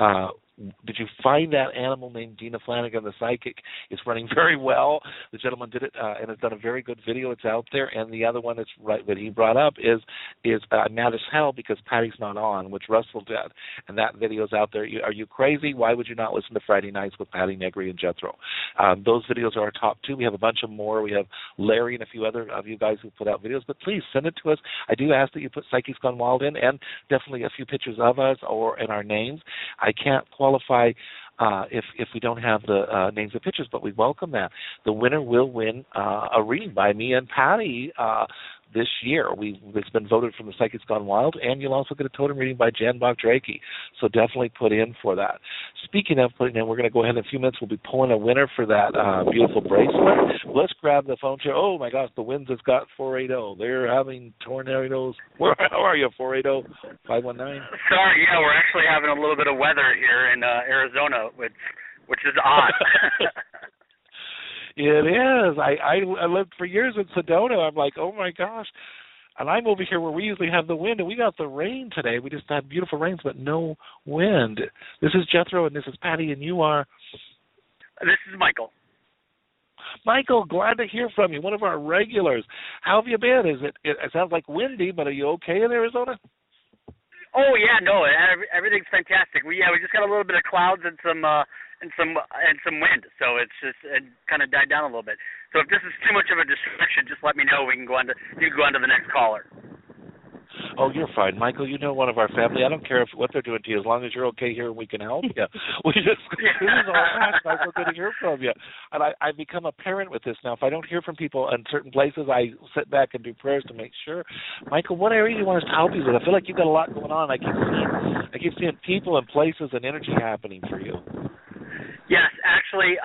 B: did you find that animal named Dina Flanagan, the psychic? It's running very well. The gentleman did it and has done a very good video. It's out there. And the other one that's right that he brought up is mad as hell because Patty's not on, which Russell did. And that video's out there. Are you crazy? Why would you not listen to Friday Nights with Patty Negri and Jethro? Those videos are our top two. We have a bunch of more. We have Larry and a few other of you guys who put out videos. But please send it to us. I do ask that you put Psychics Gone Wild in, and definitely a few pictures of us or in our names. I can't qualify if we don't have the names and pictures, but we welcome that. The winner will win a reading by me and Patty this year. It's been voted from the Psychics Gone Wild, and you'll also get a totem reading by Jan Bach-Drake. So definitely put in for that. Speaking of putting in, we're going to go ahead in a few minutes. We'll be pulling a winner for that beautiful bracelet. Let's grab the phone here. Oh, my gosh, the winds has got 480. They're having tornadoes. How are you, 480-519?
E: Sorry, yeah, we're actually having a little bit of weather here in Arizona, which is odd.
B: It is. I lived for years in Sedona. I'm like, oh, my gosh. And I'm over here where we usually have the wind, and we got the rain today. We just had beautiful rains, but no wind. This is Jethro, and this is Patty, and you are?
E: This is Michael.
B: Michael, glad to hear from you, one of our regulars. How have you been? It sounds like windy, but are you okay in Arizona?
E: Oh, yeah, no, everything's fantastic. We just got a little bit of clouds and some wind, so it kind of died down a little bit. So if this is too much of a distraction, just let me know. You can go on to the next caller.
B: Oh, you're fine, Michael. You know one of our family. I don't care what they're doing to you, as long as you're okay here and we can help you. We just this is all right, Michael. Good to hear from you. And I've become a parent with this now. If I don't hear from people in certain places, I sit back and do prayers to make sure. Michael, what area do you want us to help you with? I feel like you've got a lot going on. I keep seeing people and places and energy happening for you.
E: Yes, actually,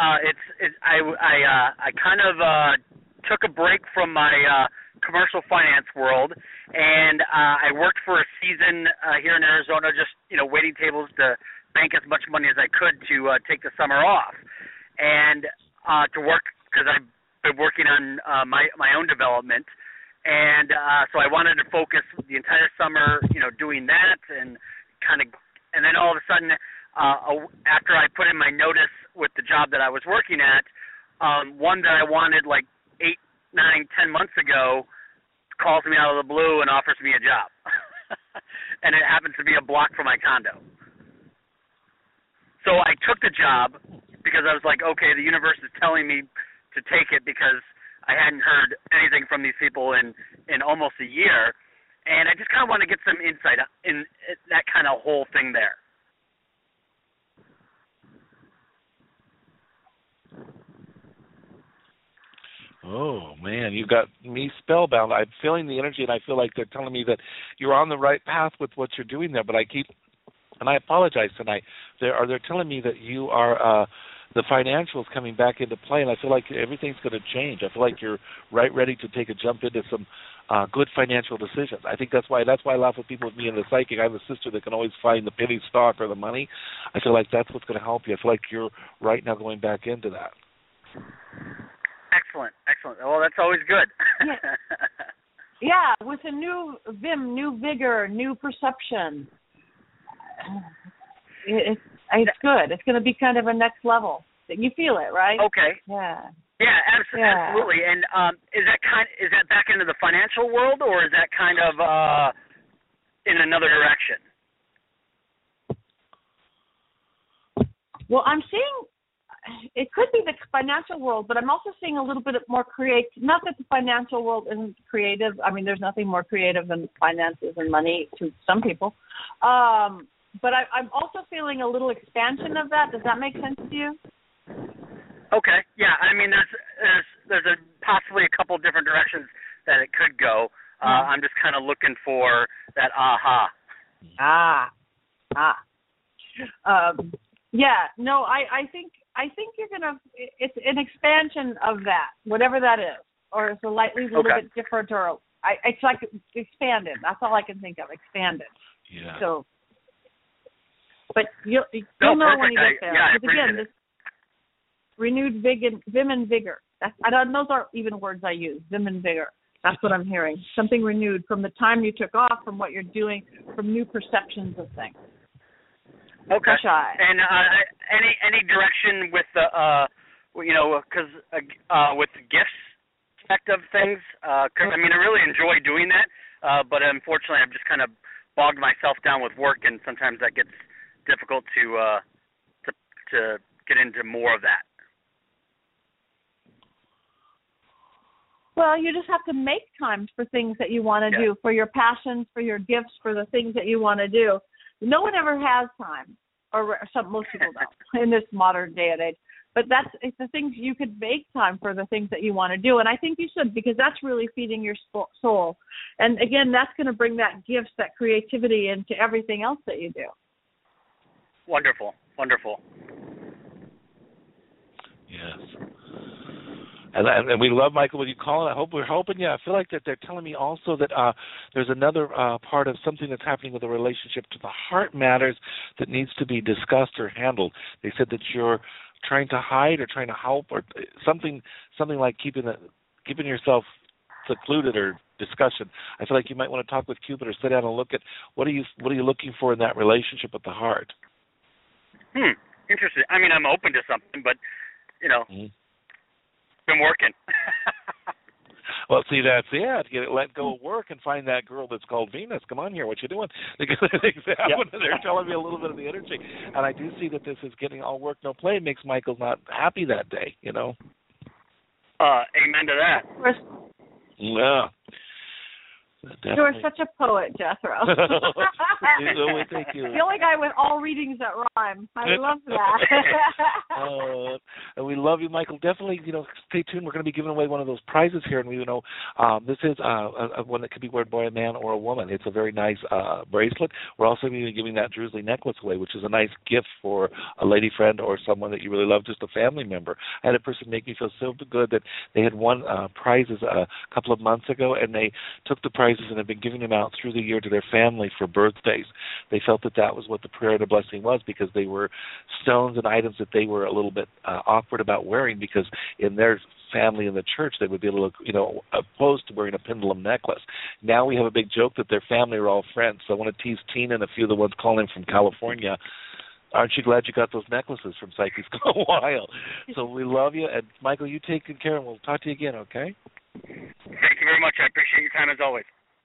E: I kind of took a break from my commercial finance world, and I worked for a season here in Arizona, just waiting tables to bank as much money as I could to take the summer off, and to work because I've been working on my own development, and so I wanted to focus the entire summer, doing that, and then all of a sudden. After I put in my notice with the job that I was working at, one that I wanted like 8, 9, 10 months ago calls me out of the blue and offers me a job. And it happens to be a block from my condo. So I took the job because I was like, okay, the universe is telling me to take it because I hadn't heard anything from these people in almost a year. And I just kind of want to get some insight in that kind of whole thing there.
B: Oh, man, you got me spellbound. I'm feeling the energy, and I feel like they're telling me that you're on the right path with what you're doing there, but I apologize tonight. They're telling me that you are the financials coming back into play, and I feel like everything's going to change. I feel like you're ready to take a jump into some good financial decisions. I think that's why I laugh with people with me in the psychic. I have a sister that can always find the penny stock or the money. I feel like that's what's going to help you. I feel like you're right now going back into that.
E: Excellent. Well, that's always good.
C: Yeah, with a new vim, new vigor, new perception. It's good. It's going to be kind of a next level. You feel it, right?
E: Okay.
C: Yeah.
E: Yeah, absolutely. And is that back into the financial world, or is that kind of in another direction?
C: Well, I'm seeing. It could be the financial world, but I'm also seeing a little bit more creative. Not that the financial world isn't creative. I mean, there's nothing more creative than finances and money to some people. But I'm also feeling a little expansion of that. Does that make sense to you?
E: Okay. Yeah. I mean, there's possibly a couple of different directions that it could go. I'm just kind of looking for that aha. Yeah. No, I think you're gonna. It's an expansion of that, whatever that is, or it's a little bit different, or it's like expanded. That's all I can think of. Expanded.
B: Yeah.
C: So, but you'll know when you get there.
E: I
C: again, this renewed vim and vigor. Those aren't even words I use. Vim and vigor. That's what I'm hearing. Something renewed from the time you took off, from what you're doing, from new perceptions of things.
E: Okay. And any direction with the because with the gifts aspect of things, cause, I mean, I really enjoy doing that, but unfortunately, I've just kind of bogged myself down with work, and sometimes that gets difficult to get into more of that.
C: Well, you just have to make time for things that you want to do, for your passions, for your gifts, for the things that you want to do. No one ever has time, or most people don't in this modern day and age. But it's the things you could make time for, the things that you want to do. And I think you should, because that's really feeding your soul. And again, that's going to bring that gifts, that creativity into everything else that you do.
E: Wonderful.
B: Yes. And we love, Michael, when you call. I hope we're helping you. I feel like that they're telling me also that there's another part of something that's happening with the relationship to the heart matters that needs to be discussed or handled. They said that you're trying to hide or trying to help, or something like keeping yourself secluded, or discussion. I feel like you might want to talk with Cupid or sit down and look at what are you looking for in that relationship with the heart.
E: Interesting. I mean, I'm open to something, but been working.
B: Well, see, that's it. Let go of work and find that girl that's called Venus. Come on here, what you doing? They're telling me a little bit of the energy, and I do see that this is getting all work, no play. It makes Michael not happy that day,
E: Amen to that.
B: Yeah.
C: Definitely. You're such a poet, Jethro.
B: Thank you.
C: The only guy with all readings that rhyme. I love that.
B: And we love you, Michael. Definitely, stay tuned. We're going to be giving away one of those prizes here, and this is one that could be worn by a man or a woman. It's a very nice bracelet. We're also going to be giving that Drusley necklace away, which is a nice gift for a lady friend or someone that you really love, just a family member. I had a person make me feel so good that they had won prizes a couple of months ago, and they took the prizes and have been giving them out through the year to their family for birthdays. They felt that was what the prayer and the blessing was, because they were stones and items that they were a little bit awkward about wearing, because in their family in the church they would be a little, opposed to wearing a pendulum necklace. Now we have a big joke that their family are all friends. So I want to tease Tina and a few of the ones calling from California. Aren't you glad you got those necklaces from Psychics Gone Wild? So we love you, and Michael, you take good care, and we'll talk to you again, okay?
E: Thank you very much. I appreciate your time as always.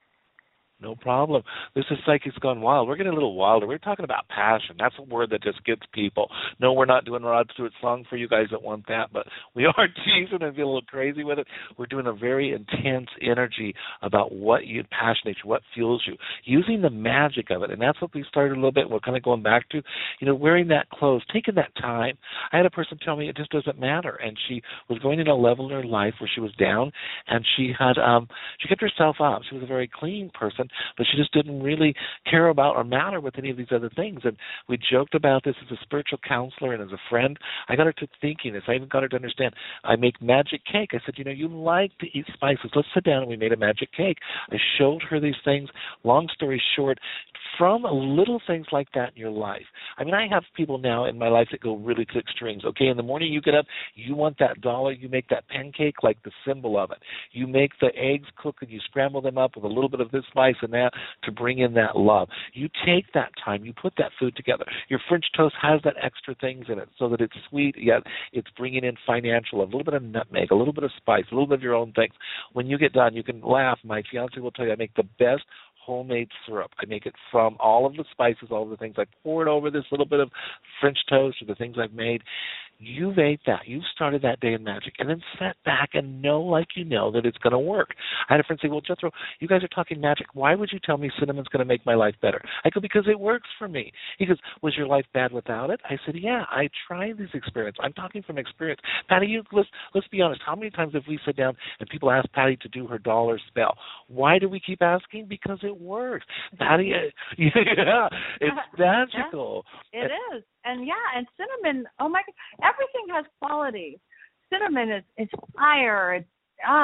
B: No problem. This is Psychics Gone Wild. We're getting a little wilder. We're talking about passion. That's a word that just gets people. No, we're not doing Rod Stewart's song for you guys that want that, but we are teasing and feel a little crazy with it. We're doing a very intense energy about what you passionate you, what fuels you, using the magic of it. And that's what we started a little bit. We're kind of going back to, wearing that clothes, taking that time. I had a person tell me it just doesn't matter. And she was going in a level in her life where she was down, and she had she kept herself up. She was a very clean person, but she just didn't really care about or matter with any of these other things. And we joked about this as a spiritual counselor and as a friend. I got her to thinking this. I even got her to understand. I make magic cake. I said, you like to eat spices. Let's sit down, and we made a magic cake. I showed her these things. Long story short, from little things like that in your life. I mean, I have people now in my life that go really to extremes. Okay, in the morning you get up, you want that dollar, you make that pancake like the symbol of it. You make the eggs cook and you scramble them up with a little bit of this spice and that to bring in that love. You take that time, you put that food together. Your French toast has that extra things in it so that it's sweet, yet it's bringing in financial, a little bit of nutmeg, a little bit of spice, a little bit of your own things. When you get done, you can laugh. My fiance will tell you I make the best homemade syrup. I make it from all of the spices, all of the things. I pour it over this little bit of French toast or the things I've made. You've ate that. You've started that day in magic. And then sit back and know like you know that it's going to work. I had a friend say, well, Jethro, you guys are talking magic. Why would you tell me cinnamon's going to make my life better? I go, because it works for me. He goes, was your life bad without it? I said, yeah, I tried this experience. I'm talking from experience. Patty, let's be honest. How many times have we sit down and people ask Patty to do her dollar spell? Why do we keep asking? Because it works. Patty, yeah, it's magical.
C: It is. And cinnamon, oh my God, everything has qualities. Cinnamon is fire, it's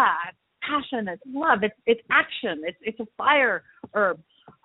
C: passion, it's love, it's action, it's a fire herb.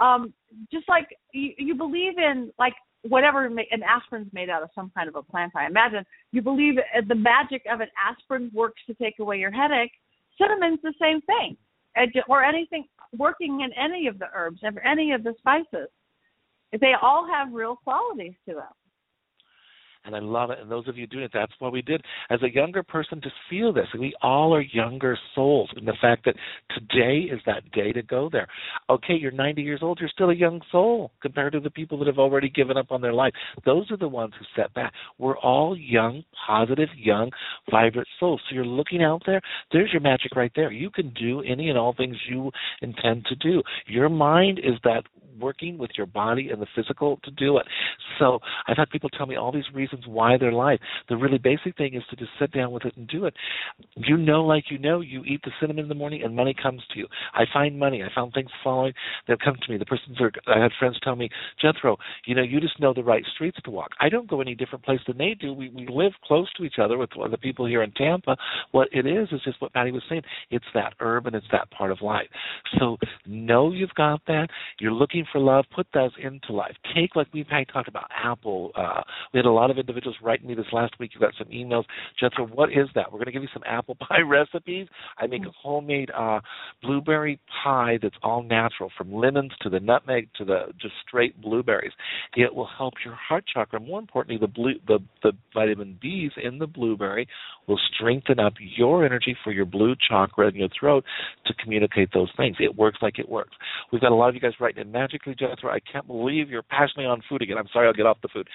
C: Just like you believe in like whatever, an aspirin's made out of some kind of a plant, I imagine. You believe the magic of an aspirin works to take away your headache. Cinnamon's the same thing, or anything working in any of the herbs, any of the spices. They all have real qualities to them.
B: And I love it. And those of you doing it, that's what we did. As a younger person, to feel this. We all are younger souls. And the fact that today is that day to go there. Okay, you're 90 years old. You're still a young soul compared to the people that have already given up on their life. Those are the ones who set back. We're all young, positive, young, vibrant souls. So you're looking out there. There's your magic right there. You can do any and all things you intend to do. Your mind is that working with your body and the physical to do it. So I've had people tell me all these reasons why they're life. The really basic thing is to just sit down with it and do it. You eat the cinnamon in the morning and money comes to you. I find money. I found things following that come to me. I had friends tell me, Jethro, you just know the right streets to walk. I don't go any different place than they do. We live close to each other with the people here in Tampa. What it is just what Patty was saying. It's that herb and it's that part of life. So know you've got that. You're looking for love. Put those into life. Take, like we talked about, apple. We had a lot of individuals writing me this last week. You got some emails. Jethro, what is that? We're going to give you some apple pie recipes. I make a homemade blueberry pie that's all natural, from lemons to the nutmeg to the just straight blueberries. It will help your heart chakra. More importantly, the vitamin B's in the blueberry will strengthen up your energy for your blue chakra in your throat to communicate those things. It works like it works. We've got a lot of you guys writing in magic. magically, Jethro, I can't believe you're passionately on food again. I'm sorry, I'll get off the food.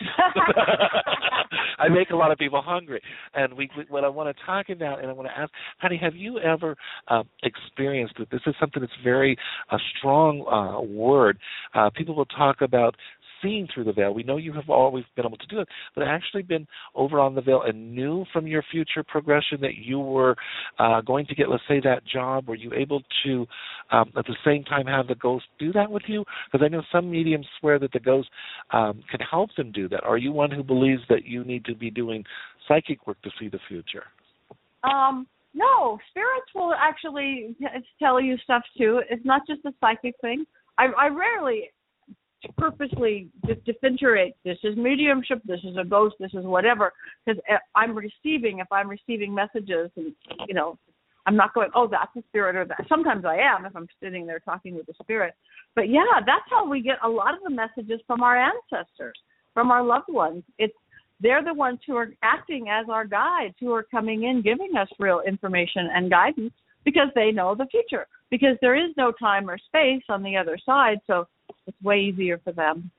B: I make a lot of people hungry. And what I want to talk about, and I want to ask, Patty, have you ever experienced it? This is something that's very strong word. People will talk about seeing through the veil. We know you have always been able to do it, but actually been over on the veil and knew from your future progression that you were going to get, let's say, that job. Were you able to, at the same time, have the ghost do that with you? Because I know some mediums swear that the ghost can help them do that. Are you one who believes that you need to be doing psychic work to see the future?
C: No, spirits will actually tell you stuff too. It's not just a psychic thing. I rarely purposely differentiate, this is mediumship, this is a ghost, this is whatever, because if I'm receiving messages, and I'm not going, oh, that's a spirit or that. Sometimes I am if I'm sitting there talking with a spirit. But yeah, that's how we get a lot of the messages from our ancestors, from our loved ones. They're the ones who are acting as our guides, who are coming in, giving us real information and guidance because they know the future, because there is no time or space on the other side, so it's way easier for them.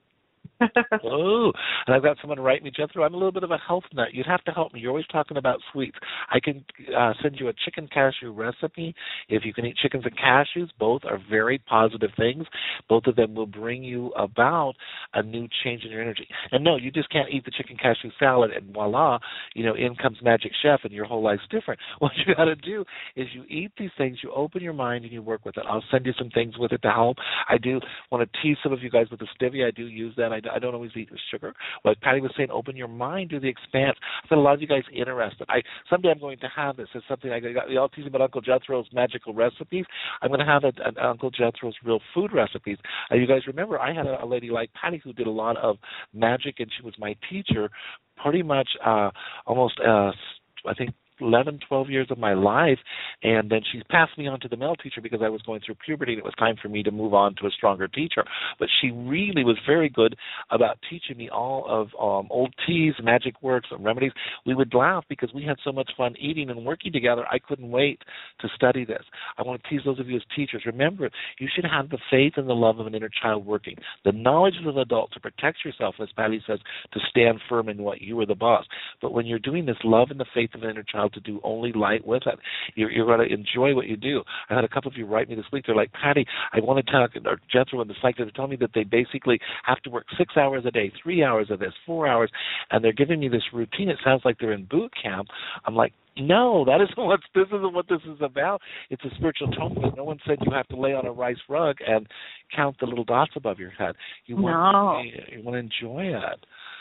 B: Oh, and I've got someone write me, Jethro, I'm a little bit of a health nut. You'd have to help me. You're always talking about sweets. I can send you a chicken cashew recipe. If you can eat chickens and cashews, both are very positive things. Both of them will bring you about a new change in your energy. And no, you just can't eat the chicken cashew salad and voila, in comes Magic Chef and your whole life's different. What you got to do is you eat these things, you open your mind and you work with it. I'll send you some things with it to help. I do want to tease some of you guys with the stevia. I do use that. I don't always eat with sugar. Like Patty was saying, open your mind to the expanse. I feel a lot of you guys interested. Someday I'm going to have this. It's something I got. We all teasing about Uncle Jethro's magical recipes. I'm going to have an Uncle Jethro's real food recipes. You guys remember I had a lady like Patty who did a lot of magic, and she was my teacher pretty much almost, I think, 11, 12 years of my life, and then she passed me on to the male teacher because I was going through puberty and it was time for me to move on to a stronger teacher. But she really was very good about teaching me all of old teas, magic works, and remedies. We would laugh because we had so much fun eating and working together. I couldn't wait to study this. I want to tease those of you as teachers. Remember, you should have the faith and the love of an inner child working, the knowledge of an adult to protect yourself, as Patty says, to stand firm in what you are the boss. But when you're doing this, love and the faith of an inner child to do only light with it. You're going to enjoy what you do. I had a couple of you write me this week. They're like, Patty, I want to talk, or Jethro and the psychic, they're telling me that they basically have to work 6 hours a day, 3 hours of this, 4 hours, and they're giving me this routine. It sounds like they're in boot camp. I'm like, no, this isn't what this is about. It's a spiritual atonement. No one said you have to lay on a rice rug and count the little dots above your head. You want to enjoy it.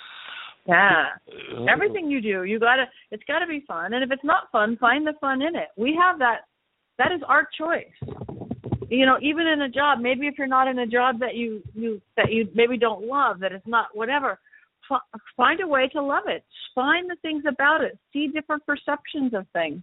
C: Yeah. Everything you do, it's gotta be fun. And if it's not fun, find the fun in it. We have that. That is our choice. Even in a job, maybe if you're not in a job that you maybe don't love, that it's not whatever, find a way to love it. Find the things about it. See different perceptions of things.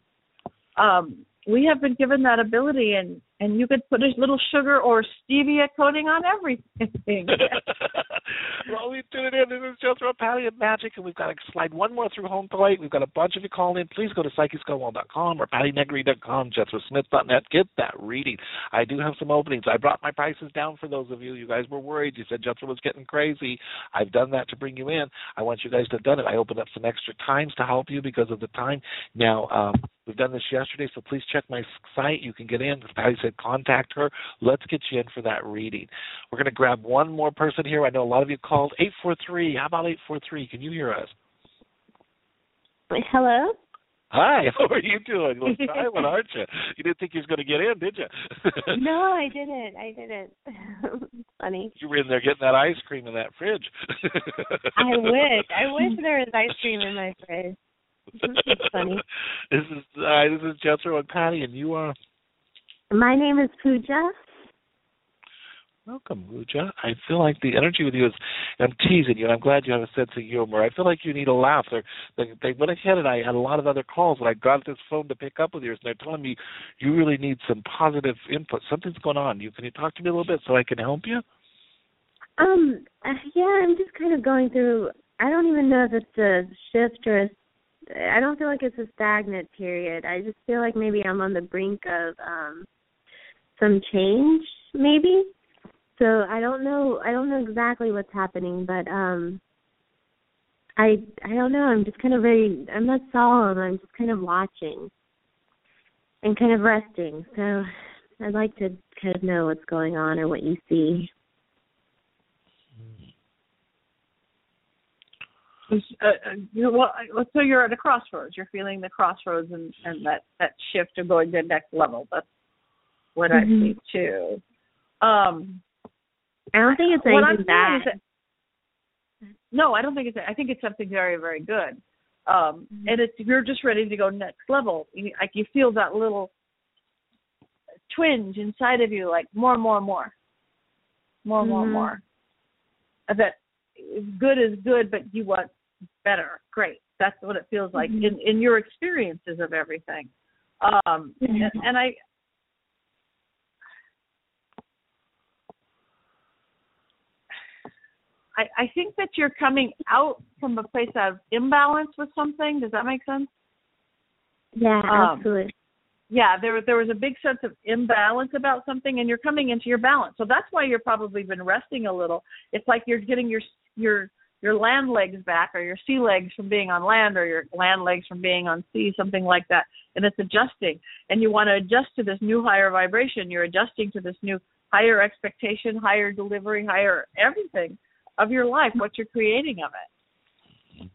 C: We have been given that ability, and you could put a little sugar or stevia coating on everything.
B: Well, we did it in. This is Jethro, Patty, and Magic, and we've got to slide one more through home plate. We've got a bunch of you calling in. Please go to PsychicSconewall.com or PattyNegri.com, JethroSmith.net. Get that reading. I do have some openings. I brought my prices down for those of you. You guys were worried. You said Jethro was getting crazy. I've done that to bring you in. I want you guys to have done it. I opened up some extra times to help you because of the time. Now, we've done this yesterday, so please check my site. You can get in. As Patty said, contact her. Let's get you in for that reading. We're going to grab one more person here. I know a lot of you called. 843. How about 843? Can you hear us?
F: Hello?
B: Hi. How are you doing? Well, silent, aren't you? You didn't think you was going to get in, did you?
F: No, I didn't. Funny.
B: You were in there getting that ice cream in that fridge.
F: I wish there was ice cream in my fridge. It's funny.
B: This is Jethro and Patty, and you are?
F: My name is Pooja.
B: Welcome, Pooja. I feel like the energy with you is, I'm teasing you, and I'm glad you have a sense of humor. I feel like you need a laugh. They went ahead, and I had a lot of other calls, and I got this phone to pick up with yours, and they're telling me you really need some positive input. Something's going on. Can you talk to me a little bit so I can help you?
F: Yeah, I'm just kind of going through, I don't even know if it's a shift or I don't feel like it's a stagnant period. I just feel like maybe I'm on the brink of some change, maybe. So I don't know exactly what's happening, but I don't know. I'm just kind of I'm not solemn. I'm just kind of watching and kind of resting. So I'd like to kind of know what's going on or what you see.
C: So you're at a crossroads. You're feeling the crossroads and that shift of going to the next level. That's what I see too. I
F: don't think it's anything bad.
C: No, I don't think it's. I think it's something very, very good. And you're just ready to go next level. Like you feel that little twinge inside of you, like more. That good is good, but you want better. Great. That's what it feels like in your experiences of everything. And I think that you're coming out from a place of imbalance with something. Does that make sense?
F: Yeah, absolutely.
C: Yeah, there was a big sense of imbalance about something, and you're coming into your balance. So that's why you're probably been resting a little. It's like you're getting your land legs back, or your sea legs from being on land, or your land legs from being on sea, something like that. And it's adjusting, and you want to adjust to this new higher vibration. You're adjusting to this new higher expectation, higher delivery, higher everything of your life, what you're creating of it.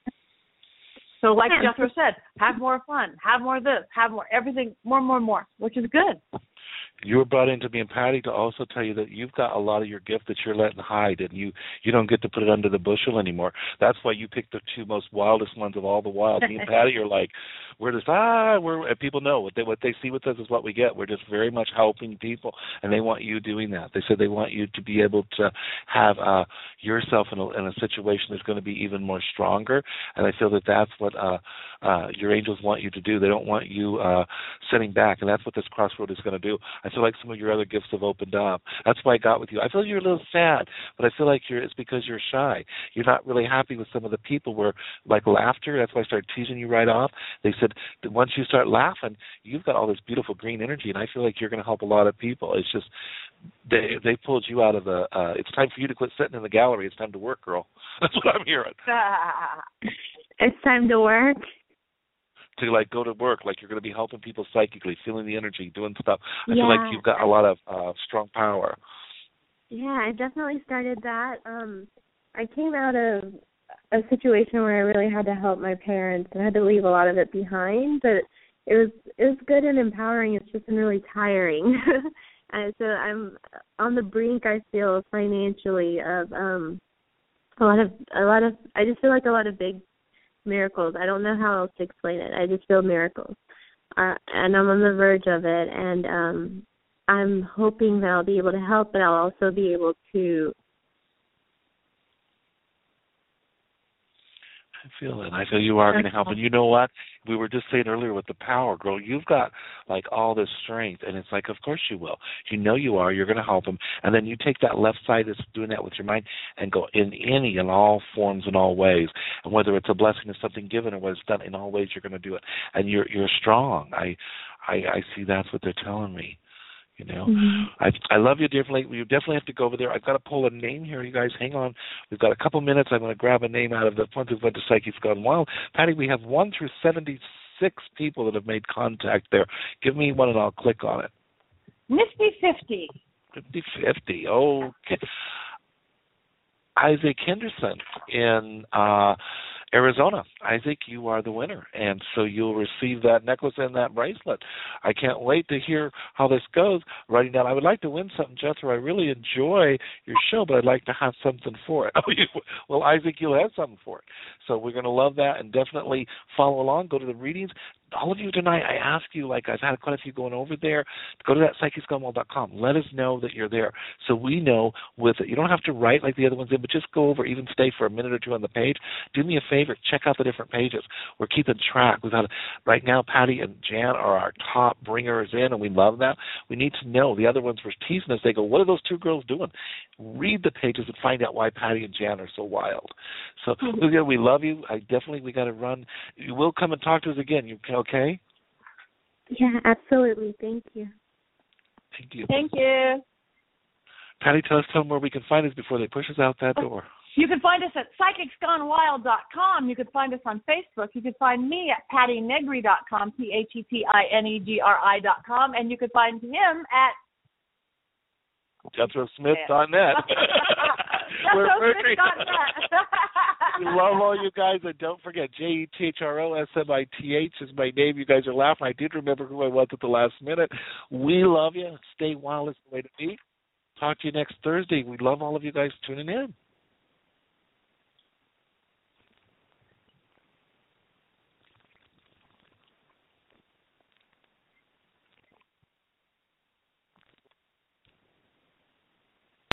C: So like Jethro said, have more fun, have more of this, have more everything, more, which is good.
B: You were brought into me and Patty to also tell you that you've got a lot of your gift that you're letting hide, and you don't get to put it under the bushel anymore. That's why you picked the two most wildest ones of all the wild. Me and Patty are like, we're just and people know what they see with us is what we get. We're just very much helping people, and they want you doing that. They said they want you to be able to have yourself in a situation that's going to be even more stronger, and I feel that that's what your angels want you to do. They don't want you sitting back, and that's what this crossroad is going to do. I feel like some of your other gifts have opened up. That's why I got with you. I feel you're a little sad, but I feel like it's because you're shy. You're not really happy with some of the people where, like laughter, that's why I started teasing you right off. They said that once you start laughing, you've got all this beautiful green energy, and I feel like you're going to help a lot of people. It's just they pulled you out of the it's time for you to quit sitting in the gallery. It's time to work, girl. That's what I'm hearing.
F: It's time to work.
B: To like go to work, like you're going to be helping people psychically, feeling the energy, doing stuff. I feel like you've got a lot of strong power.
F: Yeah, I definitely started that. I came out of a situation where I really had to help my parents and I had to leave a lot of it behind, but it was good and empowering. It's just been really tiring. And so I'm on the brink, I feel, financially of a lot of I just feel like a lot of big miracles. I don't know how else to explain it. I just feel miracles. And I'm on the verge of it, and I'm hoping that I'll be able to help, but I'll also be able to.
B: I feel it. I feel you are going to help. And you know what? We were just saying earlier with the power, girl, you've got like all this strength. And it's like, of course you will. You know you are. You're going to help them. And then you take that left side that's doing that with your mind and go in all forms and all ways. And whether it's a blessing of something given or whether it's done in all ways, you're going to do it. And you're strong. I see that's what they're telling me. You know, I love you dearly. You definitely have to go over there. I've got to pull a name here. You guys, hang on. We've got a couple minutes. I'm going to grab a name out of the ones who went to Psychics Gone Wild. Patty, we have 1 through 76 people that have made contact there. Give me one and I'll click on it.
C: Misty 50.
B: 50. Okay. Isaac Henderson in Arizona. Isaac, you are the winner, and so you'll receive that necklace and that bracelet. I can't wait to hear how this goes. Writing down, I would like to win something, Jethro. I really enjoy your show, but I'd like to have something for it. Well, Isaac, you'll have something for it. So we're going to love that, and definitely follow along. Go to the readings. All of you tonight, I ask you, like I've had quite a few going over there, go to that psychicsgonewild.com. Let us know that you're there so we know with it. You don't have to write like the other ones did, but just go over, even stay for a minute or two on the page. Do me a favor, check out the different pages. We're keeping track. We've got, right now, Patty and Jan are our top bringers in, and we love that. We need to know. The other ones were teasing us. They go, what are those two girls doing? Read the pages and find out why Patty and Jan are so wild. So, we love you. We got to run. You will come and talk to us again. You okay?
F: Yeah, absolutely. Thank you.
B: Thank you.
C: Thank you.
B: Patty, tell them where we can find us before they push us out that door.
C: You can find us at psychicsgonewild.com. You can find us on Facebook. You can find me at pattynegri.com, PATTINEGRI.com, and you can find him at
B: JethroSmith.net.
C: JethroSmith.net.
B: We love all you guys, and don't forget, JethroSmith is my name. You guys are laughing. I did remember who I was at the last minute. We love you. Stay wild is the way to be. Talk to you next Thursday. We love all of you guys tuning in.